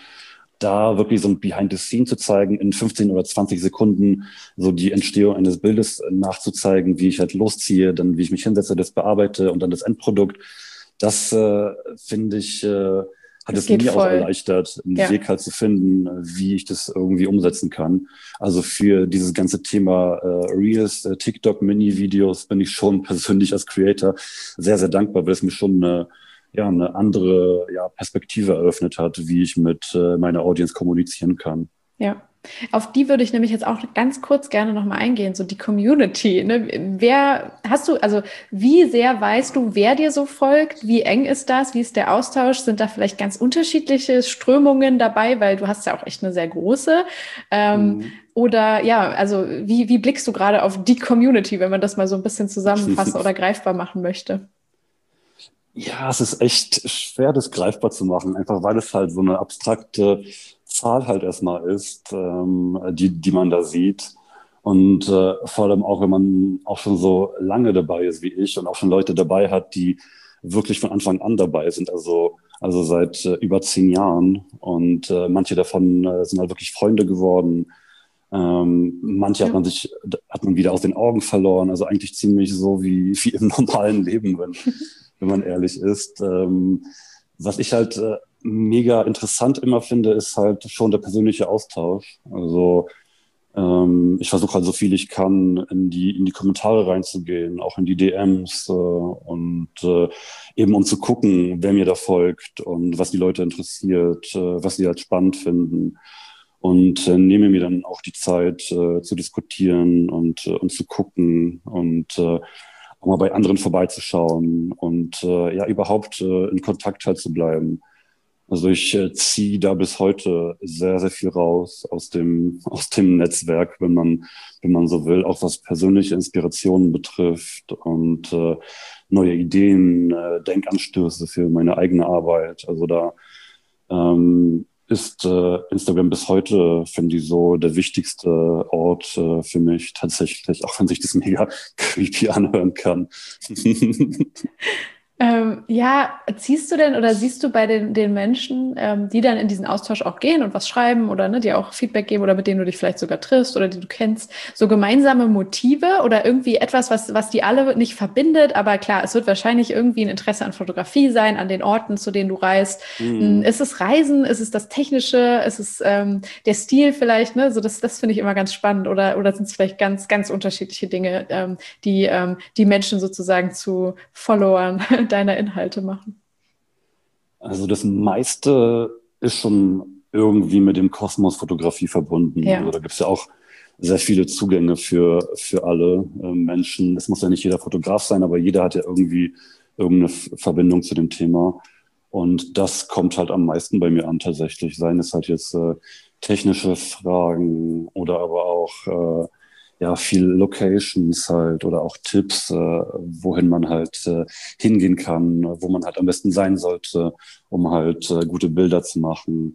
Da wirklich so ein Behind the Scene zu zeigen, in fünfzehn oder zwanzig Sekunden so die Entstehung eines Bildes nachzuzeigen, wie ich halt losziehe, dann wie ich mich hinsetze, das bearbeite und dann das Endprodukt. Das äh, finde ich, äh, hat das es geht mir auch voll. erleichtert, einen Ja. Weg halt zu finden, wie ich das irgendwie umsetzen kann. Also für dieses ganze Thema äh, Reels, äh, TikTok, Mini-Videos bin ich schon persönlich als Creator sehr, sehr dankbar, weil es mir schon eine ja, eine andere ja, Perspektive eröffnet hat, wie ich mit äh, meiner Audience kommunizieren kann. Ja, auf die würde ich nämlich jetzt auch ganz kurz gerne nochmal eingehen, so die Community. Ne? Wer hast du, also wie sehr weißt du, wer dir so folgt? Wie eng ist das? Wie ist der Austausch? Sind da vielleicht ganz unterschiedliche Strömungen dabei? Weil du hast ja auch echt eine sehr große. Ähm, Mhm. Oder ja, also wie, wie blickst du gerade auf die Community, wenn man das mal so ein bisschen zusammenfassen oder greifbar machen möchte? Ja, es ist echt schwer, das greifbar zu machen, einfach weil es halt so eine abstrakte Zahl halt erstmal ist, ähm, die, die man da sieht. Und äh, vor allem auch, wenn man auch schon so lange dabei ist wie ich und auch schon Leute dabei hat, die wirklich von Anfang an dabei sind, also, also seit äh, über zehn Jahren. Und äh, manche davon äh, sind halt wirklich Freunde geworden. Ähm, manche hat Ja. man sich, hat man wieder aus den Augen verloren. Also eigentlich ziemlich so wie, wie im normalen Leben, wenn, wenn man ehrlich ist. Ähm, was ich halt äh, mega interessant immer finde, ist halt schon der persönliche Austausch. Also ähm, ich versuche halt so viel ich kann, in die, in die Kommentare reinzugehen, auch in die D Ms äh, und äh, eben um zu gucken, wer mir da folgt und was die Leute interessiert, äh, was sie halt spannend finden. Und äh, nehme mir dann auch die Zeit äh, zu diskutieren und, äh, und zu gucken und äh, auch mal bei anderen vorbeizuschauen und äh, ja überhaupt äh, in Kontakt halt zu bleiben. Also ich äh, ziehe da bis heute sehr, sehr viel raus aus dem, aus dem Netzwerk, wenn man, wenn man so will, auch was persönliche Inspirationen betrifft und äh, neue Ideen, äh, Denkanstöße für meine eigene Arbeit. Also da ähm, ist äh, Instagram bis heute, finde ich, so der wichtigste Ort äh, für mich tatsächlich, auch wenn sich das mega creepy anhören kann. Ähm, ja, ziehst du denn oder siehst du bei den, den Menschen, ähm, die dann in diesen Austausch auch gehen und was schreiben oder ne, dir auch Feedback geben oder mit denen du dich vielleicht sogar triffst oder die du kennst, so gemeinsame Motive oder irgendwie etwas, was, was die alle nicht verbindet? Aber klar, es wird wahrscheinlich irgendwie ein Interesse an Fotografie sein, an den Orten, zu denen du reist. Mm. Ist es Reisen? Ist es das Technische? Ist es ähm, der Stil vielleicht? Ne? So das, das finde ich immer ganz spannend. Oder, oder sind es vielleicht ganz, ganz unterschiedliche Dinge, ähm, die ähm, die Menschen sozusagen zu Followern deiner Inhalte machen? Also das meiste ist schon irgendwie mit dem Kosmos Fotografie verbunden. Ja. Also da gibt es ja auch sehr viele Zugänge für, für alle äh, Menschen. Es muss ja nicht jeder Fotograf sein, aber jeder hat ja irgendwie irgendeine F- Verbindung zu dem Thema. Und das kommt halt am meisten bei mir an tatsächlich. Seien es halt jetzt äh, technische Fragen oder aber auch äh, ja viel Locations halt oder auch Tipps, äh, wohin man halt äh, hingehen kann, wo man halt am besten sein sollte, um halt äh, gute Bilder zu machen.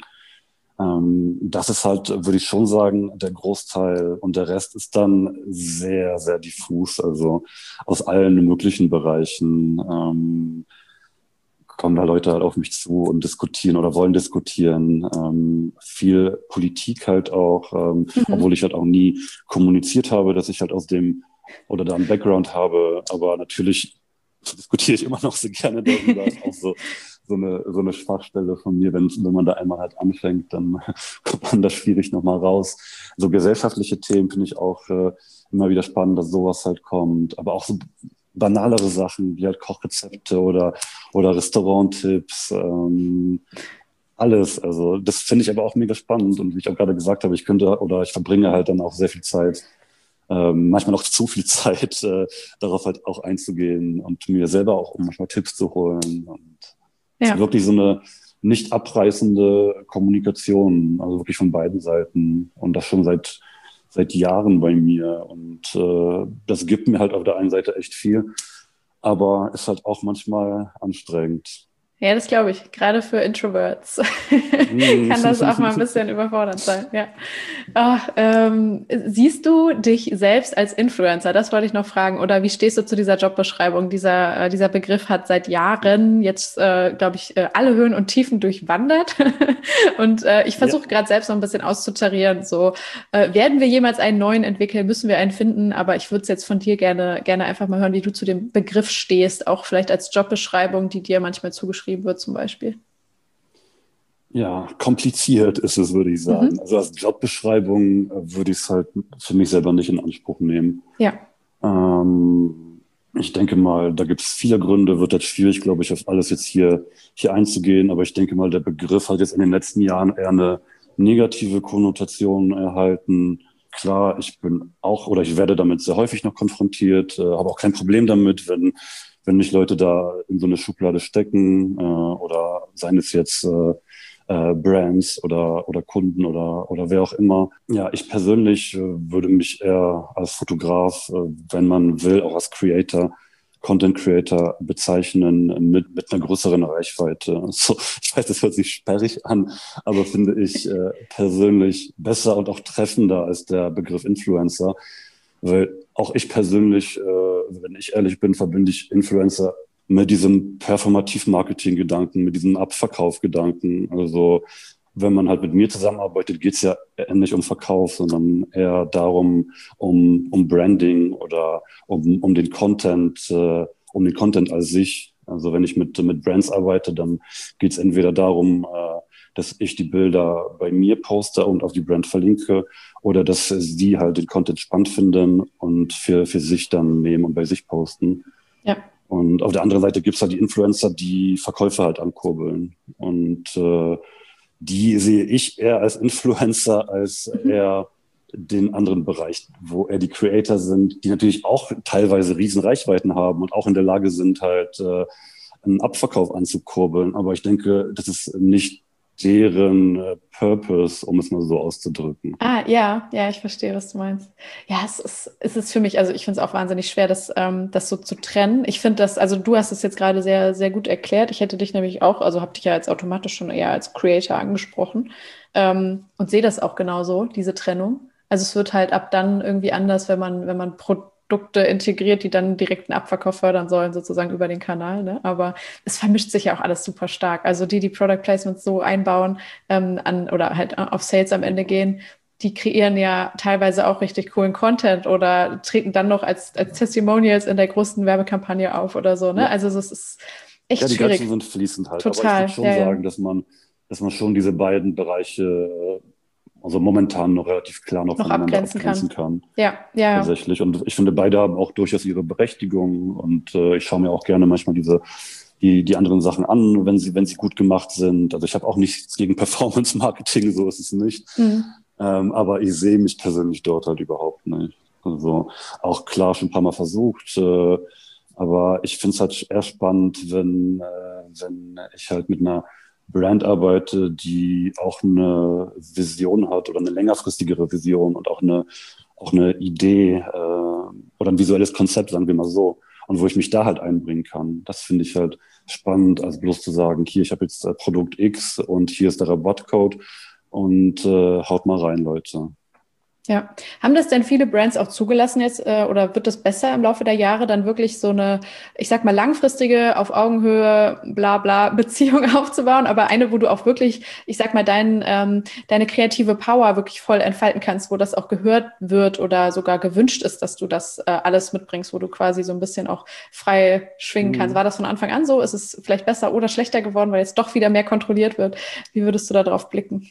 Ähm, das ist halt, würde ich schon sagen, der Großteil, und der Rest ist dann sehr, sehr diffus, also aus allen möglichen Bereichen. Ähm, kommen da Leute halt auf mich zu und diskutieren oder wollen diskutieren. Ähm, viel Politik halt auch, ähm, Mhm. obwohl ich halt auch nie kommuniziert habe, dass ich halt aus dem oder da einen Background habe. Aber natürlich diskutiere ich immer noch sehr gerne darüber. Ist auch so, so eine, so eine Schwachstelle von mir. Wenn, wenn man da einmal halt anfängt, dann kommt man da schwierig nochmal raus. So gesellschaftliche Themen finde ich auch äh, immer wieder spannend, dass sowas halt kommt. Aber auch so banalere Sachen wie halt Kochrezepte oder, oder Restauranttipps, ähm, alles. Also das finde ich aber auch mega spannend. Und wie ich auch gerade gesagt habe, ich könnte oder ich verbringe halt dann auch sehr viel Zeit, ähm, manchmal auch zu viel Zeit, äh, darauf halt auch einzugehen und mir selber auch manchmal Tipps zu holen. Und es ist Ja. wirklich so eine nicht abreißende Kommunikation, also wirklich von beiden Seiten. Und das schon seit seit Jahren bei mir. Und äh, das gibt mir halt auf der einen Seite echt viel, aber ist halt auch manchmal anstrengend. Ja, das glaube ich. Gerade für Introverts Mm. kann das auch mal ein bisschen überfordernd sein. Ja. Ach, ähm, siehst du dich selbst als Influencer? Das wollte ich noch fragen. Oder wie stehst du zu dieser Jobbeschreibung? Dieser, äh, dieser Begriff hat seit Jahren jetzt, äh, glaube ich, äh, alle Höhen und Tiefen durchwandert. Und äh, ich Ja. versuche gerade selbst noch ein bisschen auszutarieren. So, äh, werden wir jemals einen neuen entwickeln? Müssen wir einen finden? Aber ich würde es jetzt von dir gerne, gerne einfach mal hören, wie du zu dem Begriff stehst, auch vielleicht als Jobbeschreibung, die dir manchmal zugeschrieben wird, zum Beispiel. Ja, kompliziert ist es, würde ich sagen. Mhm. Also als Jobbeschreibung äh, würde ich es halt für mich selber nicht in Anspruch nehmen. Ja. Ähm, ich denke mal, da gibt es viele Gründe, wird jetzt schwierig, glaube ich, auf alles jetzt hier, hier einzugehen. Aber ich denke mal, der Begriff hat jetzt in den letzten Jahren eher eine negative Konnotation erhalten. Klar, ich bin auch oder ich werde damit sehr häufig noch konfrontiert, äh, habe auch kein Problem damit, wenn, wenn mich Leute da in so eine Schublade stecken äh, oder seien es jetzt äh, äh, Brands oder, oder Kunden oder, oder wer auch immer. Ja, ich persönlich äh, würde mich eher als Fotograf, äh, wenn man will, auch als Creator, Content Creator bezeichnen mit, mit einer größeren Reichweite. So, ich weiß, das hört sich sperrig an, aber finde ich äh, persönlich besser und auch treffender als der Begriff Influencer. Weil auch ich persönlich, äh, wenn ich ehrlich bin, verbinde ich Influencer mit diesem Performativ-Marketing-Gedanken, mit diesem Abverkauf-Gedanken. Also wenn man halt mit mir zusammenarbeitet, geht es ja nicht um Verkauf, sondern eher darum, um, um Branding oder um, um den Content, äh, um den Content als sich. Also wenn ich mit, mit Brands arbeite, dann geht es entweder darum, äh, dass ich die Bilder bei mir poste und auf die Brand verlinke oder dass sie halt den Content spannend finden und für, für sich dann nehmen und bei sich posten. Ja. Und auf der anderen Seite gibt's halt die Influencer, die Verkäufe halt ankurbeln. Und äh, die sehe ich eher als Influencer als Mhm. eher den anderen Bereich, wo eher die Creator sind, die natürlich auch teilweise riesen Reichweiten haben und auch in der Lage sind, halt äh, einen Abverkauf anzukurbeln. Aber ich denke, das ist nicht deren äh, Purpose, um es mal so auszudrücken. Ah, ja, ja, ich verstehe, was du meinst. Ja, es ist, es ist für mich, also ich finde es auch wahnsinnig schwer, das, ähm, das so zu trennen. Ich finde das, also du hast es jetzt gerade sehr, sehr gut erklärt. Ich hätte dich nämlich auch, also habe dich ja jetzt automatisch schon eher als Creator angesprochen, ähm, und sehe das auch genauso, diese Trennung. Also es wird halt ab dann irgendwie anders, wenn man, wenn man Produkte integriert, die dann direkten Abverkauf fördern sollen, sozusagen über den Kanal, ne? Aber es vermischt sich ja auch alles super stark. Also die, die Product Placements so einbauen, ähm, an, oder halt auf Sales am Ende gehen, die kreieren ja teilweise auch richtig coolen Content oder treten dann noch als, als Testimonials in der großen Werbekampagne auf oder so, ne? Ja, Also es ist ja, echt die Grenzen schwierig. sind fließend halt. Aber ich würde Total, schon ja, ja. sagen, dass man, dass man schon diese beiden Bereiche, äh, also momentan noch relativ klar noch Noch voneinander abgrenzen abgrenzen kann. kann. Ja, ja, ja. Tatsächlich. Und ich finde, beide haben auch durchaus ihre Berechtigung. Und äh, ich schaue mir auch gerne manchmal diese, die, die anderen Sachen an, wenn sie, wenn sie gut gemacht sind. Also ich habe auch nichts gegen Performance-Marketing, so ist es nicht. Mhm. Ähm, aber ich sehe mich persönlich dort halt überhaupt nicht. Also auch klar schon ein paar Mal versucht. Äh, aber ich finde es halt eher spannend, wenn, äh, wenn ich halt mit einer Brand arbeite, die auch eine Vision hat oder eine längerfristigere Vision und auch eine, auch eine Idee äh, oder ein visuelles Konzept, sagen wir mal so, und wo ich mich da halt einbringen kann. Das finde ich halt spannend, als bloß zu sagen, hier, ich habe jetzt äh, Produkt X und hier ist der Rabattcode und äh, haut mal rein, Leute. Ja. Haben das denn viele Brands auch zugelassen jetzt äh, oder wird das besser im Laufe der Jahre, dann wirklich so eine, ich sag mal, langfristige, auf Augenhöhe, bla bla Beziehung aufzubauen, aber eine, wo du auch wirklich, ich sag mal, dein, ähm, deine kreative Power wirklich voll entfalten kannst, wo das auch gehört wird oder sogar gewünscht ist, dass du das äh, alles mitbringst, wo du quasi so ein bisschen auch frei schwingen kannst. Mhm. War das von Anfang an so? Ist es vielleicht besser oder schlechter geworden, weil jetzt doch wieder mehr kontrolliert wird? Wie würdest du da drauf blicken?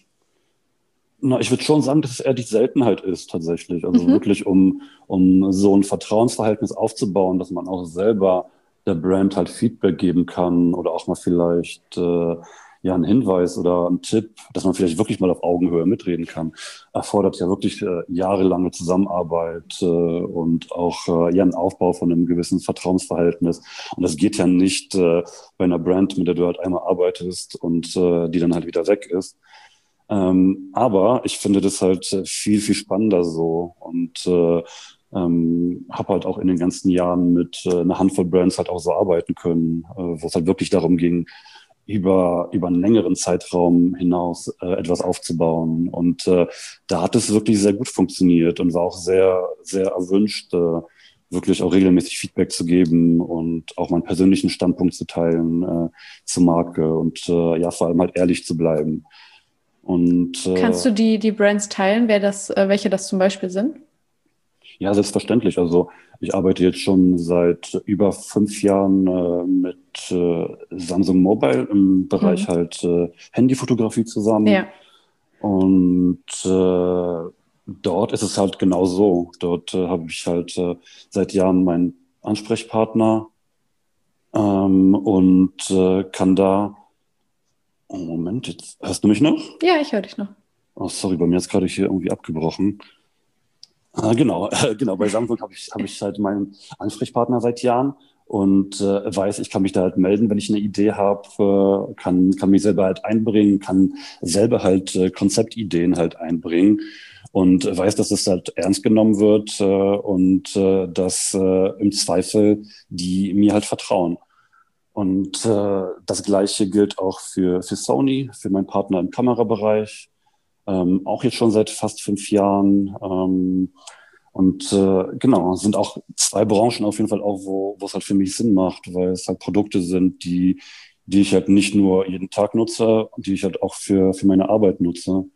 Na, ich würde schon sagen, dass es eher die Seltenheit ist tatsächlich. Also Mhm. wirklich, um, um so ein Vertrauensverhältnis aufzubauen, dass man auch selber der Brand halt Feedback geben kann oder auch mal vielleicht äh, ja einen Hinweis oder einen Tipp, dass man vielleicht wirklich mal auf Augenhöhe mitreden kann, erfordert ja wirklich äh, jahrelange Zusammenarbeit äh, und auch äh, ja einen Aufbau von einem gewissen Vertrauensverhältnis. Und das geht ja nicht äh, bei einer Brand, mit der du halt einmal arbeitest und äh, die dann halt wieder weg ist. Ähm, aber ich finde das halt äh, viel, viel spannender so und äh, ähm, habe halt auch in den ganzen Jahren mit äh, einer Handvoll Brands halt auch so arbeiten können, äh, wo es halt wirklich darum ging, über, über einen längeren Zeitraum hinaus äh, etwas aufzubauen. Und äh, da hat es wirklich sehr gut funktioniert und war auch sehr, sehr erwünscht, äh, wirklich auch regelmäßig Feedback zu geben und auch meinen persönlichen Standpunkt zu teilen äh, zur Marke und äh, ja, vor allem halt ehrlich zu bleiben. Und äh, Kannst du die, die Brands teilen, wer das, äh, welche das zum Beispiel sind? ja, selbstverständlich. Also ich arbeite jetzt schon seit über fünf Jahren äh, mit äh, Samsung Mobile im Bereich Mhm. halt äh, Handyfotografie zusammen. Ja. Und äh, dort ist es halt genau so. Dort äh, habe ich halt äh, seit Jahren meinen Ansprechpartner ähm, und äh, kann da. Oh, Moment, jetzt hörst du mich noch? Ja, ich höre dich noch. Oh, sorry, bei mir ist gerade hier irgendwie abgebrochen. Ah, genau, genau. Bei Samsung habe ich, habe ich halt meinen Ansprechpartner seit Jahren und äh, weiß, ich kann mich da halt melden, wenn ich eine Idee habe, äh, kann, kann mich selber halt einbringen, kann selber halt äh, Konzeptideen halt einbringen und äh, weiß, dass es halt ernst genommen wird äh, und äh, dass äh, im Zweifel die mir halt vertrauen. Und äh, das Gleiche gilt auch für, für Sony, für meinen Partner im Kamerabereich. Ähm, auch jetzt schon seit fast fünf Jahren. Ähm, und äh, genau, sind auch zwei Branchen auf jeden Fall auch, wo, wo es halt für mich Sinn macht, weil es halt Produkte sind, die, die ich halt nicht nur jeden Tag nutze, die ich halt auch für, für meine Arbeit nutze.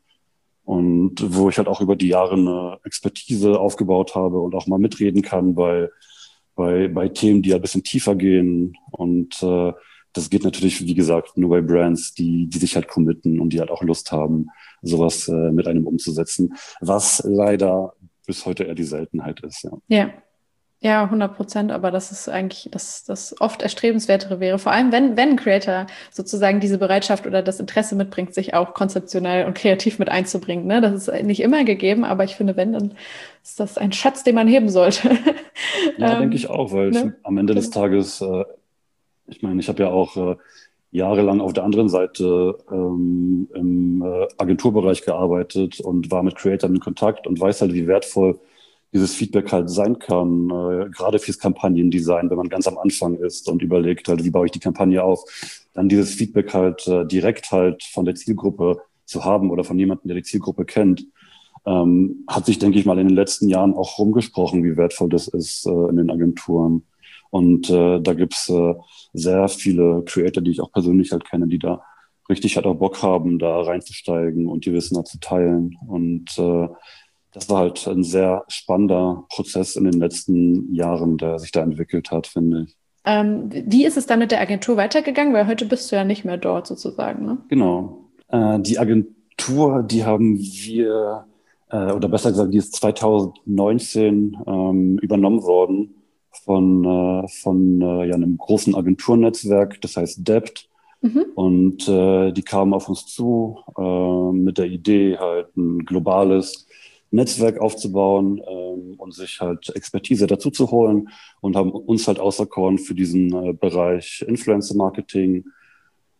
Und wo ich halt auch über die Jahre eine Expertise aufgebaut habe und auch mal mitreden kann bei, bei, bei Themen, die ein bisschen tiefer gehen. Und äh, das geht natürlich, wie gesagt, nur bei Brands, die, die sich halt committen und die halt auch Lust haben, sowas äh, mit einem umzusetzen, was leider bis heute eher die Seltenheit ist, ja. Ja. Ja, hundert Prozent, aber das ist eigentlich das, das oft erstrebenswertere wäre. Vor allem, wenn, wenn ein Creator sozusagen diese Bereitschaft oder das Interesse mitbringt, sich auch konzeptionell und kreativ mit einzubringen. Ne? Das ist nicht immer gegeben, aber ich finde, wenn, dann ist das ein Schatz, den man heben sollte. Ja, denke ich ähm, auch, weil ich ne? am Ende des Genau. Tages, äh, ich meine, ich habe ja auch äh, jahrelang auf der anderen Seite ähm, im äh, Agenturbereich gearbeitet und war mit Creators in Kontakt und weiß halt, wie wertvoll dieses Feedback halt sein kann, äh, gerade fürs Kampagnendesign, wenn man ganz am Anfang ist und überlegt halt, wie baue ich die Kampagne auf, dann dieses Feedback halt äh, direkt halt von der Zielgruppe zu haben oder von jemandem, der die Zielgruppe kennt, ähm, hat sich, denke ich mal, in den letzten Jahren auch rumgesprochen, wie wertvoll das ist äh, in den Agenturen. Und äh, da gibt's äh, sehr viele Creator, die ich auch persönlich halt kenne, die da richtig halt auch Bock haben, da reinzusteigen und ihr Wissen halt zu teilen. Und äh, das war halt ein sehr spannender Prozess in den letzten Jahren, der sich da entwickelt hat, finde ich. Ähm, wie ist es dann mit der Agentur weitergegangen? Weil heute bist du ja nicht mehr dort sozusagen, ne? Genau. Äh, die Agentur, die haben wir, äh, oder besser gesagt, die ist zwanzig neunzehn ähm, übernommen worden von, äh, von äh, ja, einem großen Agenturnetzwerk, das heißt Dept. Mhm. Und äh, die kamen auf uns zu äh, mit der Idee, halt ein globales Netzwerk aufzubauen ähm, und sich halt Expertise dazu zu holen und haben uns halt auserkoren für diesen äh, Bereich Influencer Marketing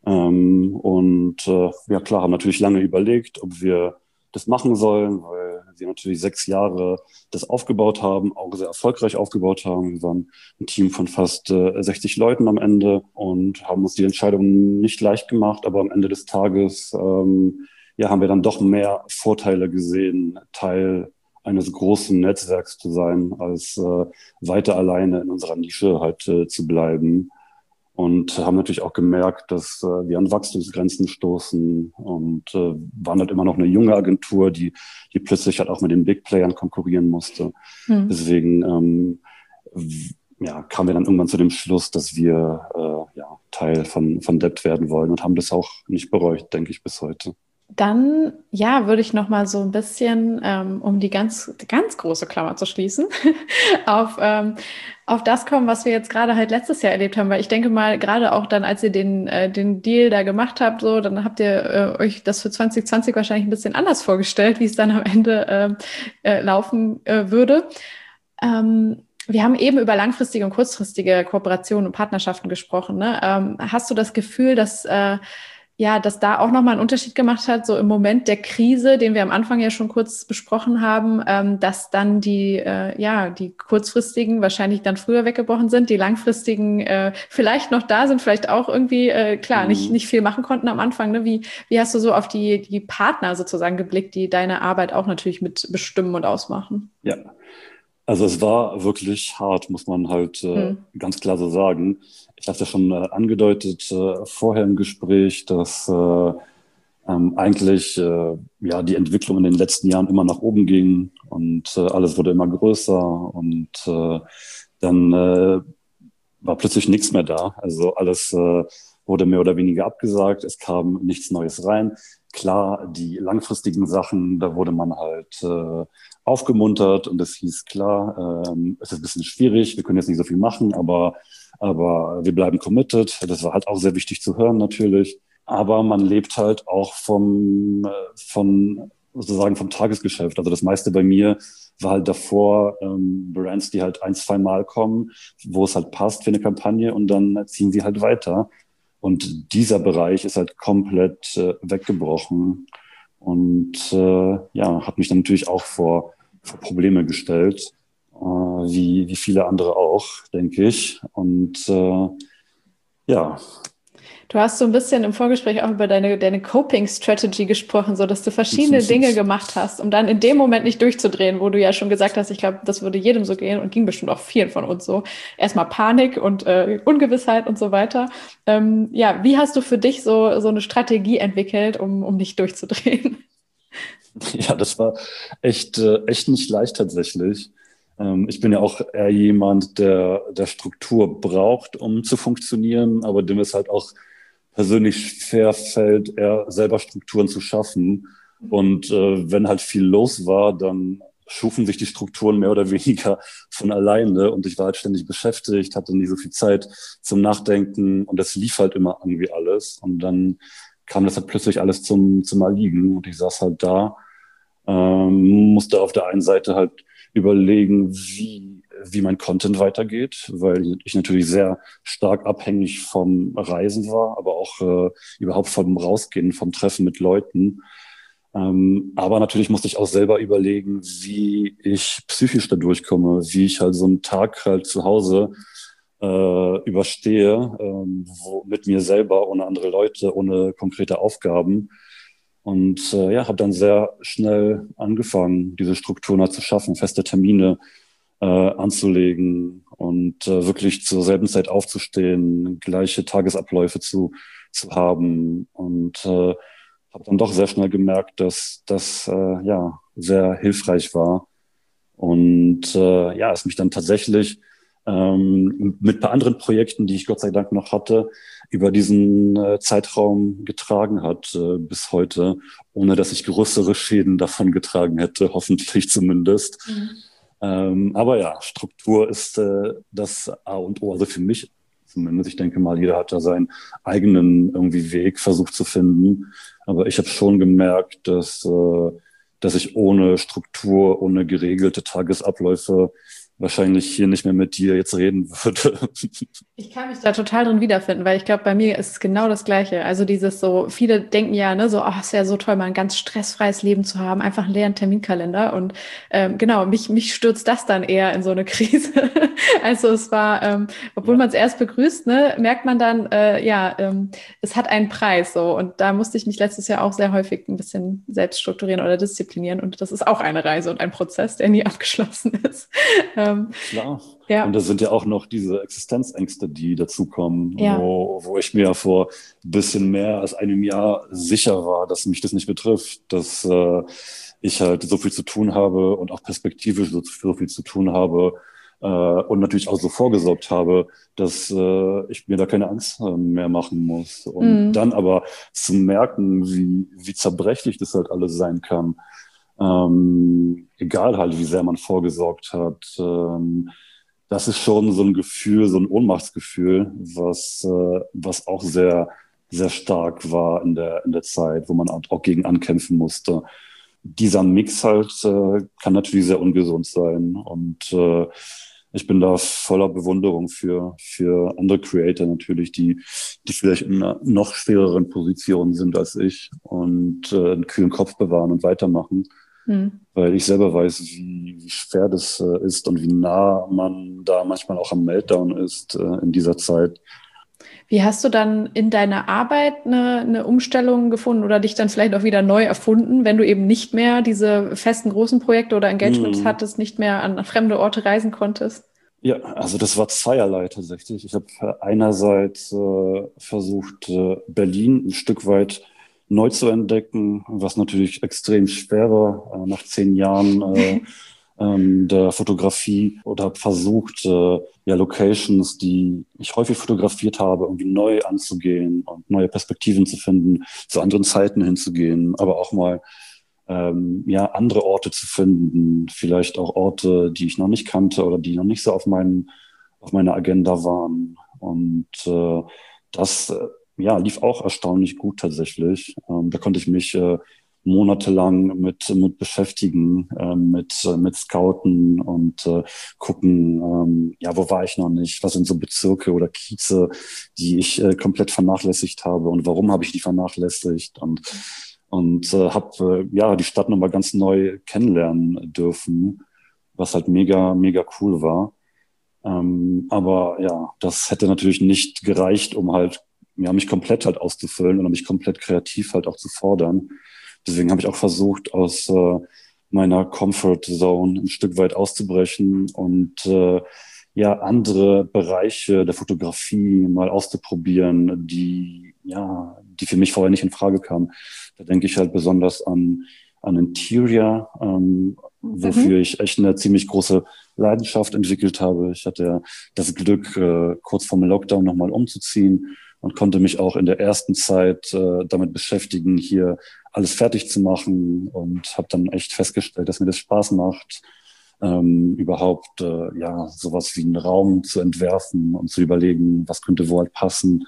Ähm, und äh, ja klar, haben natürlich lange überlegt, ob wir das machen sollen, weil sie natürlich sechs Jahre das aufgebaut haben, auch sehr erfolgreich aufgebaut haben. Wir waren ein Team von fast äh, sechzig Leuten am Ende und haben uns die Entscheidung nicht leicht gemacht, aber am Ende des Tages ähm, ja, haben wir dann doch mehr Vorteile gesehen, Teil eines großen Netzwerks zu sein, als äh, weiter alleine in unserer Nische halt äh, zu bleiben. Und haben natürlich auch gemerkt, dass äh, wir an Wachstumsgrenzen stoßen und äh, waren halt immer noch eine junge Agentur, die, die plötzlich halt auch mit den Big Playern konkurrieren musste. Hm. Deswegen ähm, w- ja, kamen wir dann irgendwann zu dem Schluss, dass wir äh, ja, Teil von, von Dept werden wollen und haben das auch nicht bereut, denke ich, bis heute. Dann, ja, würde ich noch mal so ein bisschen, ähm, um die ganz, ganz große Klammer zu schließen, auf, ähm, auf das kommen, was wir jetzt gerade halt letztes Jahr erlebt haben. Weil ich denke mal, gerade auch dann, als ihr den, äh, den Deal da gemacht habt, so, dann habt ihr äh, euch das für zwanzig zwanzig wahrscheinlich ein bisschen anders vorgestellt, wie es dann am Ende äh, äh, laufen äh, würde. Ähm, Wir haben eben über langfristige und kurzfristige Kooperationen und Partnerschaften gesprochen. Ne? Ähm, hast du das Gefühl, dass äh, ja, dass da auch nochmal einen Unterschied gemacht hat, so im Moment der Krise, den wir am Anfang ja schon kurz besprochen haben, ähm, dass dann die, äh, ja, die kurzfristigen wahrscheinlich dann früher weggebrochen sind, die langfristigen äh, vielleicht noch da sind, vielleicht auch irgendwie, äh, klar, mhm. nicht, nicht viel machen konnten am Anfang. Ne? Wie, wie hast du so auf die, die Partner sozusagen geblickt, die deine Arbeit auch natürlich mit bestimmen und ausmachen? Ja, also es war wirklich hart, muss man halt äh, hm. ganz klar so sagen. Ich habe ja schon äh, angedeutet äh, vorher im Gespräch, dass äh, ähm, eigentlich äh, ja die Entwicklung in den letzten Jahren immer nach oben ging und äh, alles wurde immer größer und äh, dann äh, war plötzlich nichts mehr da. Also alles äh, wurde mehr oder weniger abgesagt. Es kam nichts Neues rein. Klar, die langfristigen Sachen, da wurde man halt äh, aufgemuntert und es hieß klar, ähm, es ist ein bisschen schwierig, wir können jetzt nicht so viel machen, aber, aber wir bleiben committed. Das war halt auch sehr wichtig zu hören natürlich. Aber man lebt halt auch vom, äh, von, sozusagen vom Tagesgeschäft. Also das meiste bei mir war halt davor ähm, Brands, die halt ein, zwei Mal kommen, wo es halt passt für eine Kampagne und dann ziehen sie halt weiter. Und dieser Bereich ist halt komplett äh, weggebrochen und äh, ja, hat mich dann natürlich auch vor, vor Probleme gestellt, äh, wie, wie viele andere auch, denke ich. Und äh, ja. Du hast so ein bisschen im Vorgespräch auch über deine, deine Coping-Strategy gesprochen, so dass du verschiedene Dinge gemacht hast, um dann in dem Moment nicht durchzudrehen, wo du ja schon gesagt hast, ich glaube, das würde jedem so gehen und ging bestimmt auch vielen von uns so. Erstmal Panik und äh, Ungewissheit und so weiter. Ähm, ja, wie hast du für dich so, so eine Strategie entwickelt, um, um nicht durchzudrehen? Ja, das war echt, äh, echt nicht leicht tatsächlich. Ähm, ich bin ja auch eher jemand, der, der Struktur braucht, um zu funktionieren, aber dem es halt auch persönlich schwer fällt, eher selber Strukturen zu schaffen. Und äh, wenn halt viel los war, dann schufen sich die Strukturen mehr oder weniger von alleine. Und ich war halt ständig beschäftigt, hatte nie so viel Zeit zum Nachdenken und das lief halt immer irgendwie alles. Und dann kam das halt plötzlich alles zum, zum Erliegen und ich saß halt da, ähm, musste auf der einen Seite halt überlegen, wie, wie mein Content weitergeht, weil ich natürlich sehr stark abhängig vom Reisen war, aber auch äh, überhaupt vom Rausgehen, vom Treffen mit Leuten. Ähm, aber natürlich musste ich auch selber überlegen, wie ich psychisch da durchkomme, wie ich halt so einen Tag halt zu Hause äh, überstehe, ähm, wo, mit mir selber, ohne andere Leute, ohne konkrete Aufgaben. Und äh, ja, habe dann sehr schnell angefangen, diese Strukturen halt zu schaffen, feste Termine äh, anzulegen und äh, wirklich zur selben Zeit aufzustehen, gleiche Tagesabläufe zu, zu haben. Und äh, habe dann doch sehr schnell gemerkt, dass das äh, ja sehr hilfreich war. Und äh, ja, es mich dann tatsächlich ähm, mit ein paar anderen Projekten, die ich Gott sei Dank noch hatte, über diesen äh, Zeitraum getragen hat äh, bis heute, ohne dass ich größere Schäden davon getragen hätte, hoffentlich zumindest. Mhm. Ähm, aber ja, Struktur ist äh, das A und O, also für mich zumindest. Ich denke mal, jeder hat da seinen eigenen irgendwie Weg versucht zu finden. Aber ich habe schon gemerkt, dass, äh, dass ich ohne Struktur, ohne geregelte Tagesabläufe wahrscheinlich hier nicht mehr mit dir jetzt reden würde. Ich kann mich da total drin wiederfinden, weil ich glaube, bei mir ist es genau das Gleiche. Also dieses so, viele denken ja, ne, so, ach, ist ja so toll, mal ein ganz stressfreies Leben zu haben, einfach einen leeren Terminkalender. Und ähm, genau, mich, mich stürzt das dann eher in so eine Krise. Also es war, ähm, obwohl Ja, man es erst begrüßt, ne, merkt man dann, äh, ja, ähm, es hat einen Preis so. Und da musste ich mich letztes Jahr auch sehr häufig ein bisschen selbst strukturieren oder disziplinieren. Und das ist auch eine Reise und ein Prozess, der nie abgeschlossen ist. Ähm, klar. Und ja, da sind ja auch noch diese Existenzängste, die dazukommen, ja. wo, wo ich mir ja vor ein bisschen mehr als einem Jahr sicher war, dass mich das nicht betrifft, dass äh, ich halt so viel zu tun habe und auch perspektivisch so, so viel zu tun habe äh, und natürlich auch so vorgesorgt habe, dass äh, ich mir da keine Angst äh, mehr machen muss. Und Mhm. dann aber zu merken, wie, wie zerbrechlich das halt alles sein kann, ähm, egal halt, wie sehr man vorgesorgt hat. Ähm, das ist schon so ein Gefühl, so ein Ohnmachtsgefühl, was, äh, was auch sehr, sehr stark war in der, in der Zeit, wo man auch gegen ankämpfen musste. Dieser Mix halt äh, kann natürlich sehr ungesund sein. Und äh, ich bin da voller Bewunderung für, für andere Creator natürlich, die, die vielleicht in einer noch schwereren Position sind als ich und äh, einen kühlen Kopf bewahren und weitermachen, Mhm. weil ich selber weiß, wie, wie schwer das äh, ist und wie nah man da manchmal auch am Meltdown ist äh, in dieser Zeit. Wie hast du dann in deiner Arbeit eine, eine Umstellung gefunden oder dich dann vielleicht auch wieder neu erfunden, wenn du eben nicht mehr diese festen großen Projekte oder Engagements Hm. hattest, nicht mehr an fremde Orte reisen konntest? Ja, also das war zweierlei tatsächlich. Ich habe einerseits äh, versucht, äh, Berlin ein Stück weit neu zu entdecken, was natürlich extrem schwer war äh, nach zehn Jahren äh, ähm, der Fotografie, oder habe versucht, äh, ja, Locations, die ich häufig fotografiert habe, irgendwie neu anzugehen und neue Perspektiven zu finden, zu anderen Zeiten hinzugehen, aber auch mal ähm, ja, andere Orte zu finden, vielleicht auch Orte, die ich noch nicht kannte oder die noch nicht so auf meinen, auf meiner Agenda waren. Und äh, das äh, ja, lief auch erstaunlich gut tatsächlich. Ähm, da konnte ich mich äh, monatelang mit, mit beschäftigen, ähm, mit, äh, mit Scouten und äh, gucken, ähm, ja, wo war ich noch nicht? Was sind so Bezirke oder Kieze, die ich äh, komplett vernachlässigt habe und warum habe ich die vernachlässigt? Und und äh, habe äh, ja die Stadt nochmal ganz neu kennenlernen dürfen, was halt mega, mega cool war. Ähm, aber ja, das hätte natürlich nicht gereicht, um halt ja, mich komplett halt auszufüllen und um mich komplett kreativ halt auch zu fordern. Deswegen habe ich auch versucht, aus äh, meiner Comfort Zone ein Stück weit auszubrechen und äh, ja, andere Bereiche der Fotografie mal auszuprobieren, die, ja, die für mich vorher nicht in Frage kamen. Da denke ich halt besonders an, an Interior, ähm, wofür Mhm. ich echt eine ziemlich große Leidenschaft entwickelt habe. Ich hatte ja das Glück, äh, kurz vor dem Lockdown nochmal umzuziehen und konnte mich auch in der ersten Zeit äh, damit beschäftigen, hier alles fertig zu machen, und habe dann echt festgestellt, dass mir das Spaß macht, ähm, überhaupt äh, ja sowas wie einen Raum zu entwerfen und zu überlegen, was könnte wo halt passen.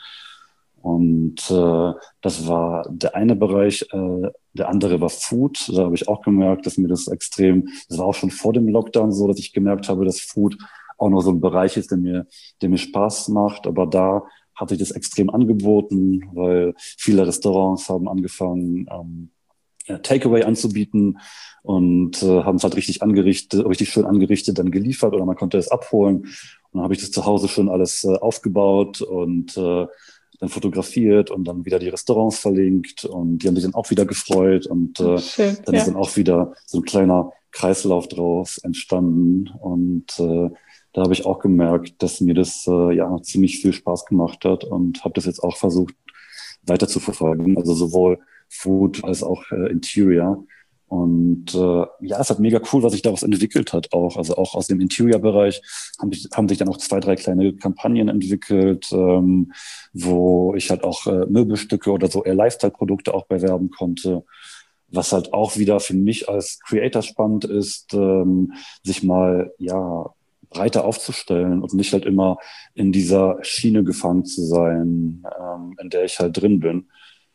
Und äh, das war der eine Bereich. Äh, der andere war Food. Da habe ich auch gemerkt, dass mir das extrem, das war auch schon vor dem Lockdown so, dass ich gemerkt habe, dass Food auch noch so ein Bereich ist, der mir, der mir Spaß macht. Aber da hat sich das extrem angeboten, weil viele Restaurants haben angefangen, ähm, ja, Takeaway anzubieten und äh, haben es halt richtig angerichtet, richtig schön angerichtet, dann geliefert, oder man konnte es abholen. Und dann habe ich das zu Hause schon alles äh, aufgebaut und äh, dann fotografiert und dann wieder die Restaurants verlinkt, und die haben sich dann auch wieder gefreut, und Ach, äh, schön, dann ist ja. dann auch wieder so ein kleiner Kreislauf draus entstanden, und äh, da habe ich auch gemerkt, dass mir das äh, ja ziemlich viel Spaß gemacht hat, und habe das jetzt auch versucht weiter zu verfolgen, also sowohl Food als auch äh, Interior. Und äh, ja, es hat mega cool, was sich daraus entwickelt hat auch. Also auch aus dem Interior-Bereich haben, sich- haben sich dann auch zwei, drei kleine Kampagnen entwickelt, ähm, wo ich halt auch äh, Möbelstücke oder so eher Lifestyle-Produkte auch bewerben konnte. Was halt auch wieder für mich als Creator spannend ist, ähm, sich mal ja breiter aufzustellen und nicht halt immer in dieser Schiene gefangen zu sein, ähm, in der ich halt drin bin.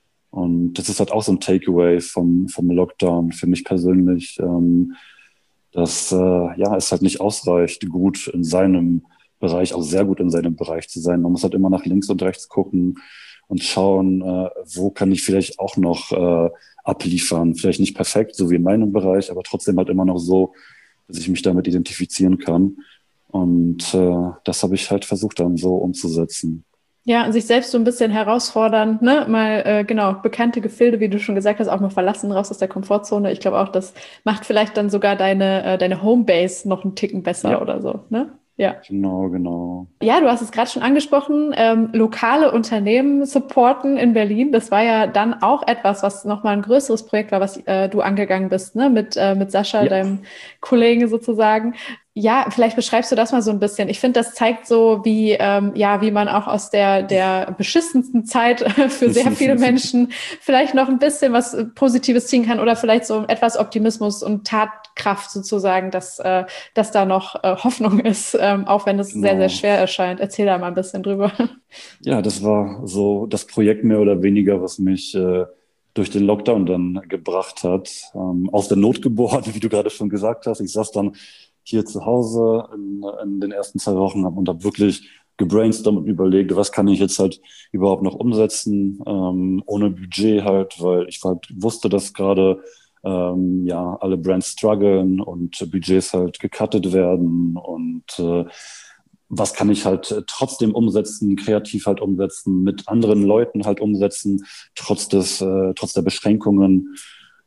Und das ist halt auch so ein Takeaway vom, vom Lockdown für mich persönlich, ähm, dass äh, ja es halt nicht ausreicht, gut in seinem Bereich, auch sehr gut in seinem Bereich zu sein. Man muss halt immer nach links und rechts gucken und schauen, äh, wo kann ich vielleicht auch noch äh, abliefern. Vielleicht nicht perfekt, so wie in meinem Bereich, aber trotzdem halt immer noch so, dass ich mich damit identifizieren kann. Und äh, das habe ich halt versucht dann so umzusetzen. Ja, und sich selbst so ein bisschen herausfordern, ne? Mal, äh, genau, bekannte Gefilde, wie du schon gesagt hast, auch mal verlassen, raus aus der Komfortzone. Ich glaube auch, das macht vielleicht dann sogar deine, äh, deine Homebase noch einen Ticken besser Ja, oder so, ne? Ja. genau, genau. Ja, du hast es gerade schon angesprochen, ähm, lokale Unternehmen supporten in Berlin. Das war ja dann auch etwas, was nochmal ein größeres Projekt war, was äh, du angegangen bist, ne? Mit, äh, mit Sascha, Ja, deinem Kollegen sozusagen. Ja, vielleicht beschreibst du das mal so ein bisschen. Ich finde, das zeigt so, wie, ähm, ja, wie man auch aus der, der beschissensten Zeit für sehr viele Menschen vielleicht noch ein bisschen was Positives ziehen kann oder vielleicht so etwas Optimismus und Tatkraft sozusagen, dass, äh, dass da noch äh, Hoffnung ist, ähm, auch wenn es sehr, sehr genau. schwer erscheint. Erzähl da mal ein bisschen drüber. Ja, das war so das Projekt mehr oder weniger, was mich äh, durch den Lockdown dann gebracht hat. Ähm, aus der Not geboren, wie du gerade schon gesagt hast. Ich saß dann hier zu Hause in, in den ersten zwei Wochen und habe wirklich gebrainstormt und überlegt, was kann ich jetzt halt überhaupt noch umsetzen, ähm, ohne Budget halt, weil ich halt wusste, dass gerade ähm, ja alle Brands strugglen und Budgets halt gecuttet werden und äh, was kann ich halt äh, trotzdem umsetzen, kreativ halt umsetzen, mit anderen Leuten halt umsetzen, trotz des, äh, trotz der Beschränkungen.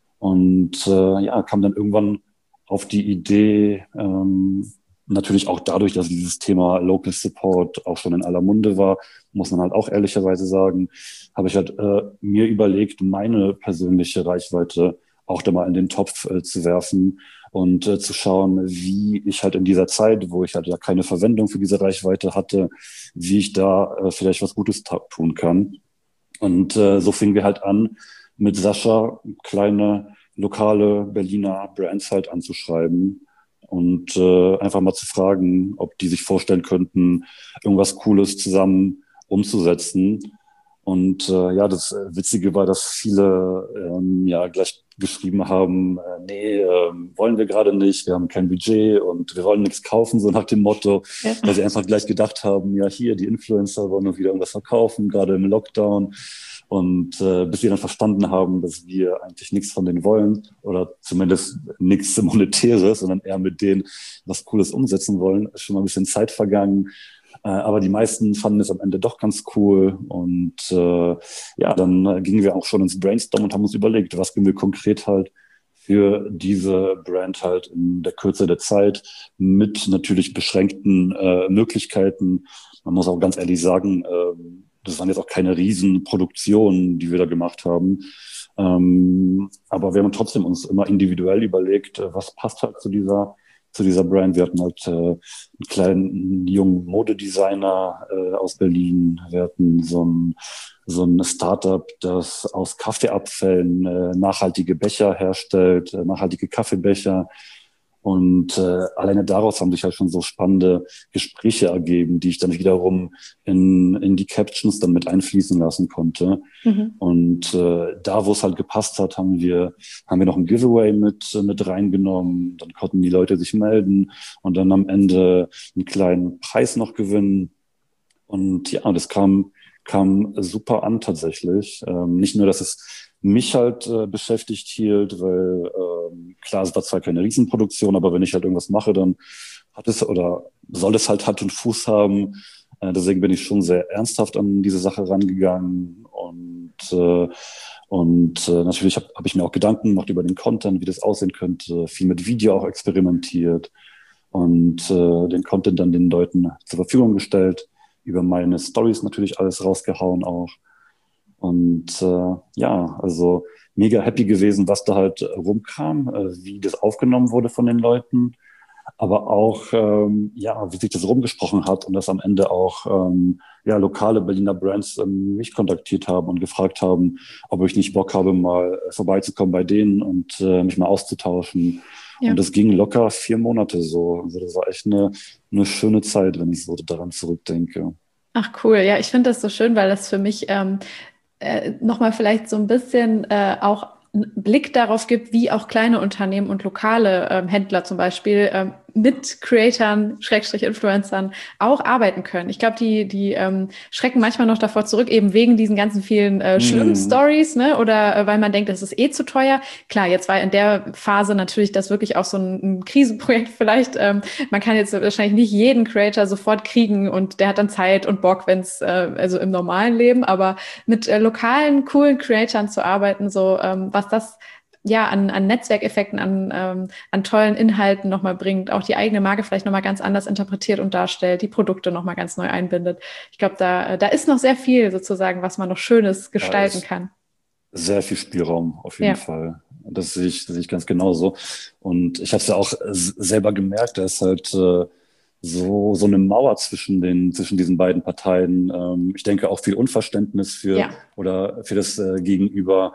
Und äh, ja, kam dann irgendwann auf die Idee, ähm, natürlich auch dadurch, dass dieses Thema Local Support auch schon in aller Munde war, muss man halt auch ehrlicherweise sagen, habe ich halt äh, mir überlegt, meine persönliche Reichweite auch da mal in den Topf äh, zu werfen und äh, zu schauen, wie ich halt in dieser Zeit, wo ich halt ja keine Verwendung für diese Reichweite hatte, wie ich da äh, vielleicht was Gutes tun kann. Und äh, so fingen wir halt an, mit Sascha kleine lokale Berliner Brands halt anzuschreiben und äh, einfach mal zu fragen, ob die sich vorstellen könnten, irgendwas Cooles zusammen umzusetzen. Und äh, ja, das Witzige war, dass viele ähm, ja gleich geschrieben haben, äh, nee, äh, wollen wir gerade nicht, wir haben kein Budget und wir wollen nichts kaufen, so nach dem Motto, Ja. weil sie einfach gleich gedacht haben, ja hier, die Influencer wollen uns wieder irgendwas verkaufen, gerade im Lockdown. Und äh, bis wir dann verstanden haben, dass wir eigentlich nichts von denen wollen oder zumindest nichts Monetäres, sondern eher mit denen was Cooles umsetzen wollen, ist schon mal ein bisschen Zeit vergangen. Äh, aber die meisten fanden es am Ende doch ganz cool. Und äh, ja, dann äh, gingen wir auch schon ins Brainstorm und haben uns überlegt, was können wir konkret halt für diese Brand halt in der Kürze der Zeit mit natürlich beschränkten äh, Möglichkeiten. Man muss auch ganz ehrlich sagen, äh, das waren jetzt auch keine Riesenproduktionen, die wir da gemacht haben. Ähm, aber wir haben trotzdem uns immer individuell überlegt, äh, was passt halt zu dieser zu dieser Brand. Wir hatten halt äh, einen kleinen jungen Modedesigner äh, aus Berlin. Wir hatten so ein, so ein Startup, das aus Kaffeeabfällen äh, nachhaltige Becher herstellt, äh, nachhaltige Kaffeebecher. Und äh, alleine daraus haben sich halt schon so spannende Gespräche ergeben, die ich dann wiederum in, in die Captions dann mit einfließen lassen konnte. Mhm. Und äh, da, wo es halt gepasst hat, haben wir, haben wir noch ein Giveaway mit, mit reingenommen. Dann konnten die Leute sich melden und dann am Ende einen kleinen Preis noch gewinnen. Und ja, das kam, kam super an tatsächlich. Ähm, nicht nur, dass es mich halt äh, beschäftigt hielt, weil ähm, klar, es war zwar keine Riesenproduktion, aber wenn ich halt irgendwas mache, dann hat es oder soll es halt Hand und Fuß haben. Äh, deswegen bin ich schon sehr ernsthaft an diese Sache rangegangen und äh, und äh, natürlich habe hab ich mir auch Gedanken gemacht über den Content, wie das aussehen könnte, viel mit Video auch experimentiert und äh, den Content dann den Leuten zur Verfügung gestellt, über meine Stories natürlich alles rausgehauen auch. Und äh, ja, also mega happy gewesen, was da halt rumkam, äh, wie das aufgenommen wurde von den Leuten, aber auch ähm, ja, wie sich das rumgesprochen hat und dass am Ende auch ähm, ja lokale Berliner Brands ähm, mich kontaktiert haben und gefragt haben, ob ich nicht Bock habe, mal vorbeizukommen bei denen und äh, mich mal auszutauschen. Ja. Und das ging locker vier Monate so. Also das war echt eine, eine schöne Zeit, wenn ich so daran zurückdenke. Ach cool, ja, ich finde das so schön, weil das für mich ähm, äh, nochmal vielleicht so ein bisschen äh, auch einen Blick darauf gibt, wie auch kleine Unternehmen und lokale ähm, Händler zum Beispiel ähm, mit Creatern, Schrägstrich Influencern auch arbeiten können. Ich glaube, die, die ähm, schrecken manchmal noch davor zurück, eben wegen diesen ganzen vielen äh, schlimmen Mhm. Stories, ne? Oder äh, weil man denkt, das ist eh zu teuer. Klar, jetzt war in der Phase natürlich das wirklich auch so ein, ein Krisenprojekt vielleicht. Ähm, man kann jetzt wahrscheinlich nicht jeden Creator sofort kriegen und der hat dann Zeit und Bock, wenn es, äh, also im normalen Leben, aber mit äh, lokalen, coolen Creatoren zu arbeiten, so ähm, was das ja an, an Netzwerkeffekten, an, ähm, an tollen Inhalten nochmal bringt, auch die eigene Marke vielleicht nochmal ganz anders interpretiert und darstellt, die Produkte nochmal ganz neu einbindet. Ich glaube, da, da ist noch sehr viel sozusagen, was man noch Schönes Da gestalten ist kann. sehr viel Spielraum auf jeden Ja, Fall. Das sehe ich, das sehe ich ganz genauso. Und ich habe es ja auch s- selber gemerkt, da ist halt äh, so, so eine Mauer zwischen den, zwischen diesen beiden Parteien. Ähm, ich denke auch viel Unverständnis für ja, oder für das äh, Gegenüber.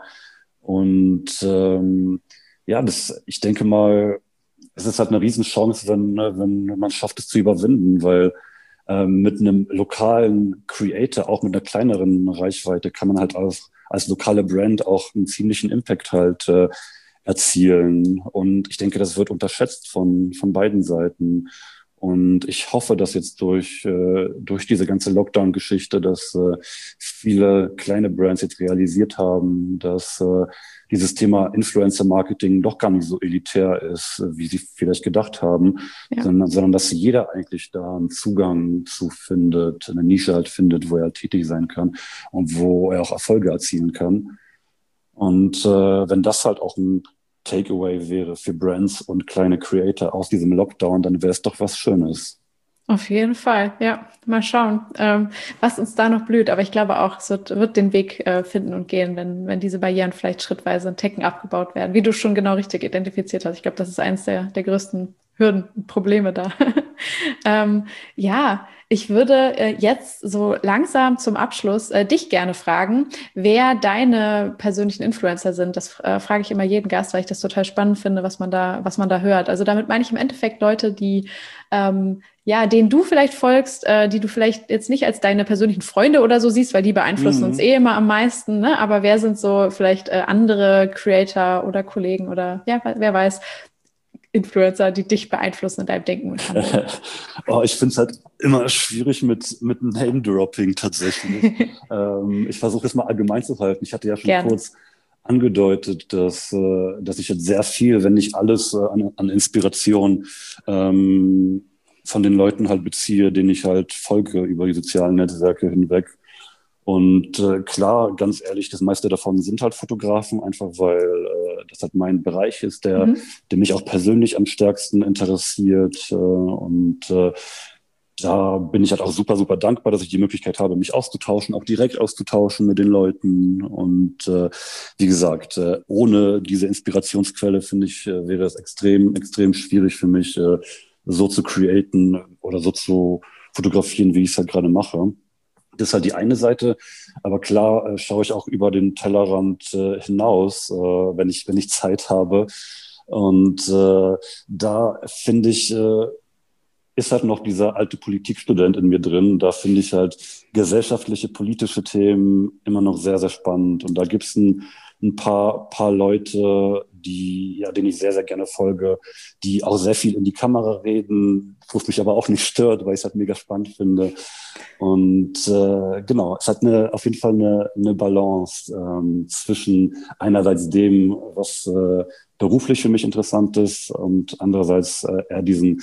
Und ähm, ja, das, ich denke mal, es ist halt eine Riesenchance, wenn, äh, wenn man schafft, es zu überwinden, weil ähm, mit einem lokalen Creator, auch mit einer kleineren Reichweite, kann man halt als, als lokale Brand auch einen ziemlichen Impact halt äh, erzielen. Und ich denke, das wird unterschätzt von, von beiden Seiten. Und ich hoffe, dass jetzt durch, äh, durch diese ganze Lockdown-Geschichte, dass äh, viele kleine Brands jetzt realisiert haben, dass äh, dieses Thema Influencer-Marketing doch gar nicht so elitär ist, äh, wie sie vielleicht gedacht haben, ja. sondern, sondern dass jeder eigentlich da einen Zugang zu findet, eine Nische halt findet, wo er halt tätig sein kann und wo er auch Erfolge erzielen kann. Und äh, wenn das halt auch ein Takeaway wäre für Brands und kleine Creator aus diesem Lockdown, dann wäre es doch was Schönes. Auf jeden Fall, ja. Mal schauen, ähm, was uns da noch blüht. Aber ich glaube auch, es wird, wird den Weg äh, finden und gehen, wenn, wenn diese Barrieren vielleicht schrittweise in Tecken abgebaut werden, wie du schon genau richtig identifiziert hast. Ich glaube, das ist eines der, der größten Hürden, Probleme da. ähm, ja, ich würde äh, jetzt so langsam zum Abschluss äh, dich gerne fragen, wer deine persönlichen Influencer sind. Das äh, frage ich immer jeden Gast, weil ich das total spannend finde, was man da, was man da hört. Also damit meine ich im Endeffekt Leute, die ähm, ja, denen du vielleicht folgst, äh, die du vielleicht jetzt nicht als deine persönlichen Freunde oder so siehst, weil die beeinflussen uns Mhm. eh immer am meisten, ne? Aber wer sind so vielleicht äh, andere Creator oder Kollegen oder ja, wer weiß, Influencer, die dich beeinflussen in deinem Denken und Handeln? Oh, ich finde es halt immer schwierig mit, mit Name-Dropping tatsächlich. Ähm, ich versuche es mal allgemein zu halten. Ich hatte ja schon Gerne. kurz angedeutet, dass, äh, dass ich jetzt sehr viel, wenn nicht alles äh, an, an Inspiration ähm, von den Leuten halt beziehe, denen ich halt folge über die sozialen Netzwerke hinweg. Und äh, klar, ganz ehrlich, das meiste davon sind halt Fotografen, einfach weil äh, das halt mein Bereich ist, der, Mhm. der mich auch persönlich am stärksten interessiert. Äh, und äh, da bin ich halt auch super, super dankbar, dass ich die Möglichkeit habe, mich auszutauschen, auch direkt auszutauschen mit den Leuten. Und äh, wie gesagt, äh, ohne diese Inspirationsquelle, finde ich, äh, wäre es extrem, extrem schwierig für mich, äh, so zu createn oder so zu fotografieren, wie ich es halt gerade mache. Das ist halt die eine Seite, aber klar äh, schaue ich auch über den Tellerrand äh, hinaus, äh, wenn ich, wenn ich Zeit habe. Und äh, da finde ich, äh, ist halt noch dieser alte Politikstudent in mir drin. Da finde ich halt gesellschaftliche, politische Themen immer noch sehr, sehr spannend. Und da gibt's ein, ein paar, paar Leute, die, ja, denen ich sehr, sehr gerne folge, die auch sehr viel in die Kamera reden, wo es mich aber auch nicht stört, weil ich es halt mega spannend finde. Und äh, genau, es hat eine, auf jeden Fall eine, eine Balance ähm, zwischen einerseits dem, was äh, beruflich für mich interessant ist und andererseits äh, eher diesen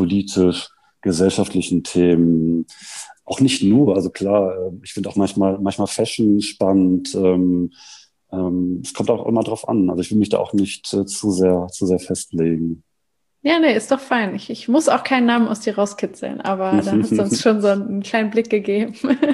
politisch-gesellschaftlichen Themen. Auch nicht nur, also klar, äh, ich finde auch manchmal, manchmal Fashion spannend. Ähm, ähm, es kommt auch immer drauf an. Also ich will mich da auch nicht äh, zu sehr, zu sehr festlegen. Ja, nee, ist doch fein. Ich, ich muss auch keinen Namen aus dir rauskitzeln, aber da hast du uns schon so einen kleinen Blick gegeben.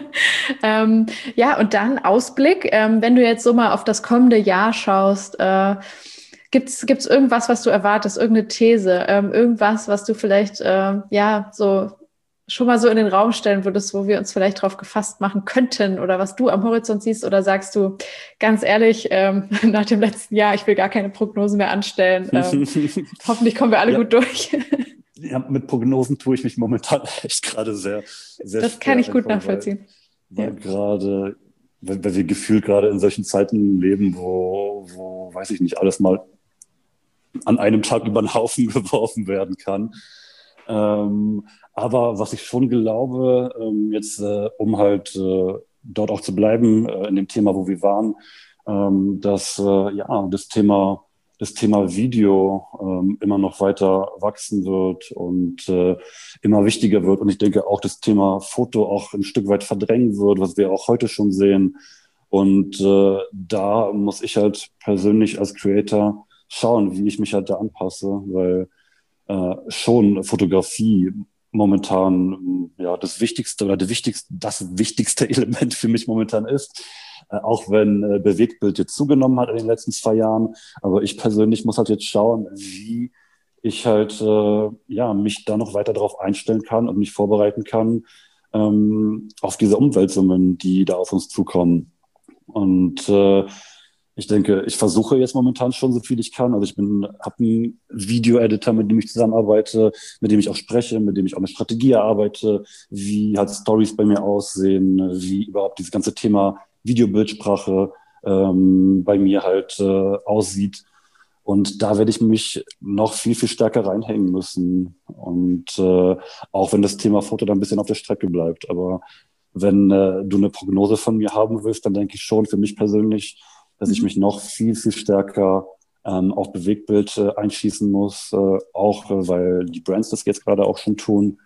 ähm, ja, und dann Ausblick. Ähm, wenn du jetzt so mal auf das kommende Jahr schaust, äh, gibt's gibt's irgendwas, was du erwartest, irgendeine These, ähm, irgendwas, was du vielleicht, ähm, ja, so schon mal so in den Raum stellen würdest, wo wir uns vielleicht drauf gefasst machen könnten oder was du am Horizont siehst oder sagst du, ganz ehrlich, ähm, nach dem letzten Jahr, ich will gar keine Prognosen mehr anstellen. Ähm, hoffentlich kommen wir alle Ja, gut durch. ja, mit Prognosen tue ich mich momentan echt gerade sehr, sehr Das kann schwer, ich gut einfach weil, nachvollziehen. Ja. weil gerade, weil, weil wir gefühlt gerade in solchen Zeiten leben, wo, wo weiß ich nicht, alles mal an einem Tag über den Haufen geworfen werden kann. Ähm, aber was ich schon glaube, ähm, jetzt äh, um halt äh, dort auch zu bleiben, äh, in dem Thema, wo wir waren, ähm, dass äh, ja das Thema das Thema Video ähm, immer noch weiter wachsen wird und äh, immer wichtiger wird. Und ich denke auch das Thema Foto auch ein Stück weit verdrängen wird, was wir auch heute schon sehen. Und äh, da muss ich halt persönlich als Creator schauen, wie ich mich halt da anpasse, weil äh, schon Fotografie momentan ja das wichtigste oder das wichtigste, das wichtigste Element für mich momentan ist. Äh, auch wenn äh, Bewegtbild jetzt zugenommen hat in den letzten zwei Jahren. Aber ich persönlich muss halt jetzt schauen, wie ich halt äh, ja mich da noch weiter darauf einstellen kann und mich vorbereiten kann ähm, auf diese Umwälzungen, die da auf uns zukommen. Und äh, ich denke, ich versuche jetzt momentan schon so viel ich kann. Also ich bin, habe einen Video-Editor, mit dem ich zusammenarbeite, mit dem ich auch spreche, mit dem ich auch eine Strategie erarbeite, wie halt Stories bei mir aussehen, wie überhaupt dieses ganze Thema Videobildsprache ähm, bei mir halt äh, aussieht. Und da werde ich mich noch viel, viel stärker reinhängen müssen. Und äh, auch wenn das Thema Foto dann ein bisschen auf der Strecke bleibt. Aber wenn äh, du eine Prognose von mir haben willst, dann denke ich schon für mich persönlich, dass ich mich noch viel, viel stärker ähm, auf Bewegtbild äh, einschießen muss, äh, auch äh, weil die Brands das jetzt gerade auch schon tun.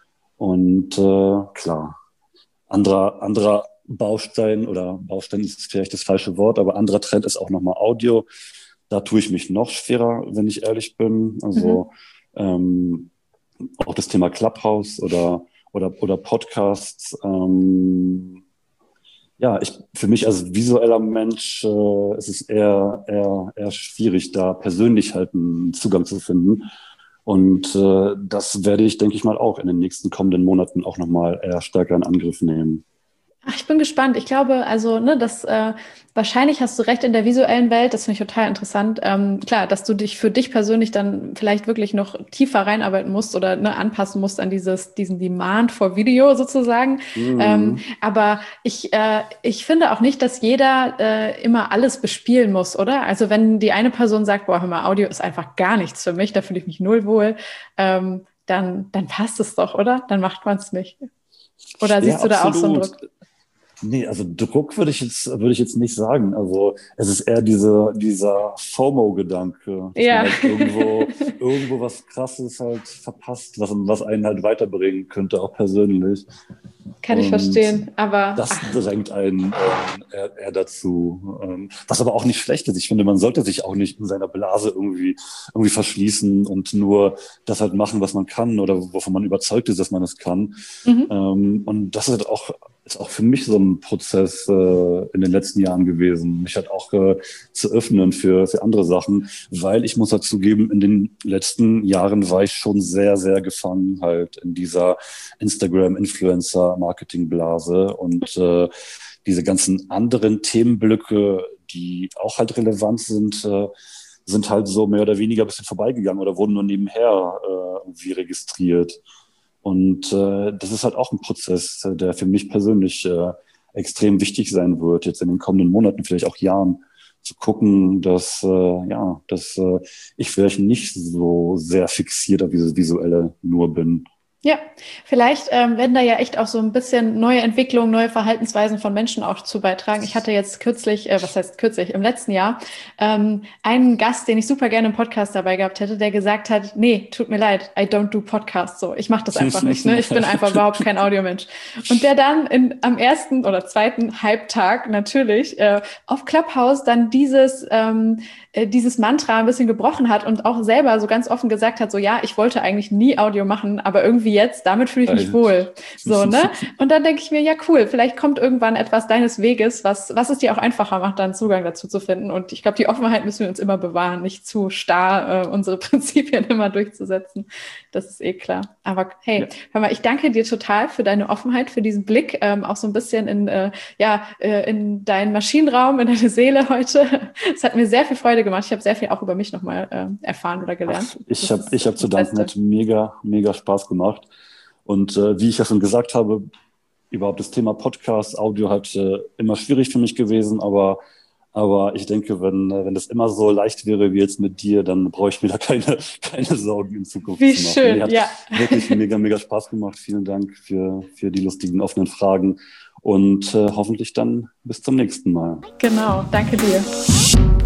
Und äh, klar, anderer, anderer Baustein oder Baustein ist vielleicht das falsche Wort, aber anderer Trend ist auch nochmal Audio. Da tue ich mich noch schwerer, wenn ich ehrlich bin. Also mhm. ähm, auch das Thema Clubhouse oder, oder, oder Podcasts. Ähm, Ja, ich, für mich als visueller Mensch äh, ist es eher, eher, eher schwierig, da persönlich halt einen Zugang zu finden. Und äh, das werde ich, denke ich mal, auch in den nächsten kommenden Monaten auch nochmal eher stärker in Angriff nehmen. Ach, ich bin gespannt. Ich glaube, also, ne, das äh, wahrscheinlich hast du recht in der visuellen Welt. Das finde ich total interessant. Ähm, klar, dass du dich für dich persönlich dann vielleicht wirklich noch tiefer reinarbeiten musst oder ne, anpassen musst an dieses diesen Demand for Video sozusagen. Mhm. Ähm, aber ich äh, ich finde auch nicht, dass jeder äh, immer alles bespielen muss, oder? Also wenn die eine Person sagt, boah, hör mal, Audio ist einfach gar nichts für mich, da fühle ich mich null wohl, ähm, dann dann passt es doch, oder? Dann macht man es nicht. Oder siehst ja, du da auch so einen Druck? Nee, also Druck würde ich jetzt, würde ich jetzt nicht sagen. Also es ist eher diese, dieser FOMO-Gedanke, dass ja. man halt irgendwo, irgendwo was Krasses halt verpasst, was, was einen halt weiterbringen könnte, auch persönlich. Kann ich Und verstehen, aber... Das drängt einen ähm, eher, eher dazu. Ähm, was aber auch nicht schlecht ist. Ich finde, man sollte sich auch nicht in seiner Blase irgendwie, irgendwie verschließen und nur das halt machen, was man kann oder wovon man überzeugt ist, dass man es kann. Mhm. Ähm, und das ist halt auch, ist auch für mich so ein Prozess äh, in den letzten Jahren gewesen, mich halt auch äh, zu öffnen für, für andere Sachen, weil ich muss halt zugeben, in den letzten Jahren war ich schon sehr, sehr gefangen halt in dieser Instagram-Influencer-Marketing-Blase und äh, diese ganzen anderen Themenblöcke, die auch halt relevant sind, äh, sind halt so mehr oder weniger ein bisschen vorbeigegangen oder wurden nur nebenher äh, irgendwie registriert. Und äh, das ist halt auch ein Prozess, der für mich persönlich äh, extrem wichtig sein wird, jetzt in den kommenden Monaten, vielleicht auch Jahren, zu gucken, dass äh, ja, dass äh, ich vielleicht nicht so sehr fixiert auf dieses Visuelle nur bin. Ja, vielleicht ähm, werden da ja echt auch so ein bisschen neue Entwicklungen, neue Verhaltensweisen von Menschen auch zu beitragen. Ich hatte jetzt kürzlich, äh, was heißt kürzlich, im letzten Jahr ähm, einen Gast, den ich super gerne im Podcast dabei gehabt hätte, der gesagt hat, nee, tut mir leid, I don't do Podcasts so. Ich mache das einfach nicht, ne? Ich bin einfach überhaupt kein Audiomensch. Und der dann in, am ersten oder zweiten Halbtag natürlich äh, auf Clubhouse dann dieses ähm, äh, dieses Mantra ein bisschen gebrochen hat und auch selber so ganz offen gesagt hat, so ja, ich wollte eigentlich nie Audio machen, aber irgendwie jetzt, damit fühle ich mich wohl. So, ne? Und dann denke ich mir, ja cool, vielleicht kommt irgendwann etwas deines Weges, was, was es dir auch einfacher macht, dann Zugang dazu zu finden. Und ich glaube, die Offenheit müssen wir uns immer bewahren, nicht zu starr äh, unsere Prinzipien immer durchzusetzen. Das ist eh klar. Aber hey, ja. Hör mal, ich danke dir total für deine Offenheit, für diesen Blick, ähm, auch so ein bisschen in, äh, ja, äh, in deinen Maschinenraum, in deine Seele heute. Es hat mir sehr viel Freude gemacht. Ich habe sehr viel auch über mich nochmal äh, erfahren oder gelernt. Ach, ich habe ich hab zu danken, hat mega, mega Spaß gemacht. Und äh, wie ich ja schon gesagt habe, überhaupt das Thema Podcast, Audio hat äh, immer schwierig für mich gewesen, aber Aber ich denke, wenn, wenn das immer so leicht wäre wie jetzt mit dir, dann brauche ich mir da keine, keine Sorgen in Zukunft Wie zu machen. schön, Mir hat ja. wirklich mega, mega Spaß gemacht. Vielen Dank für, für die lustigen, offenen Fragen und äh, hoffentlich dann bis zum nächsten Mal. Genau, danke dir.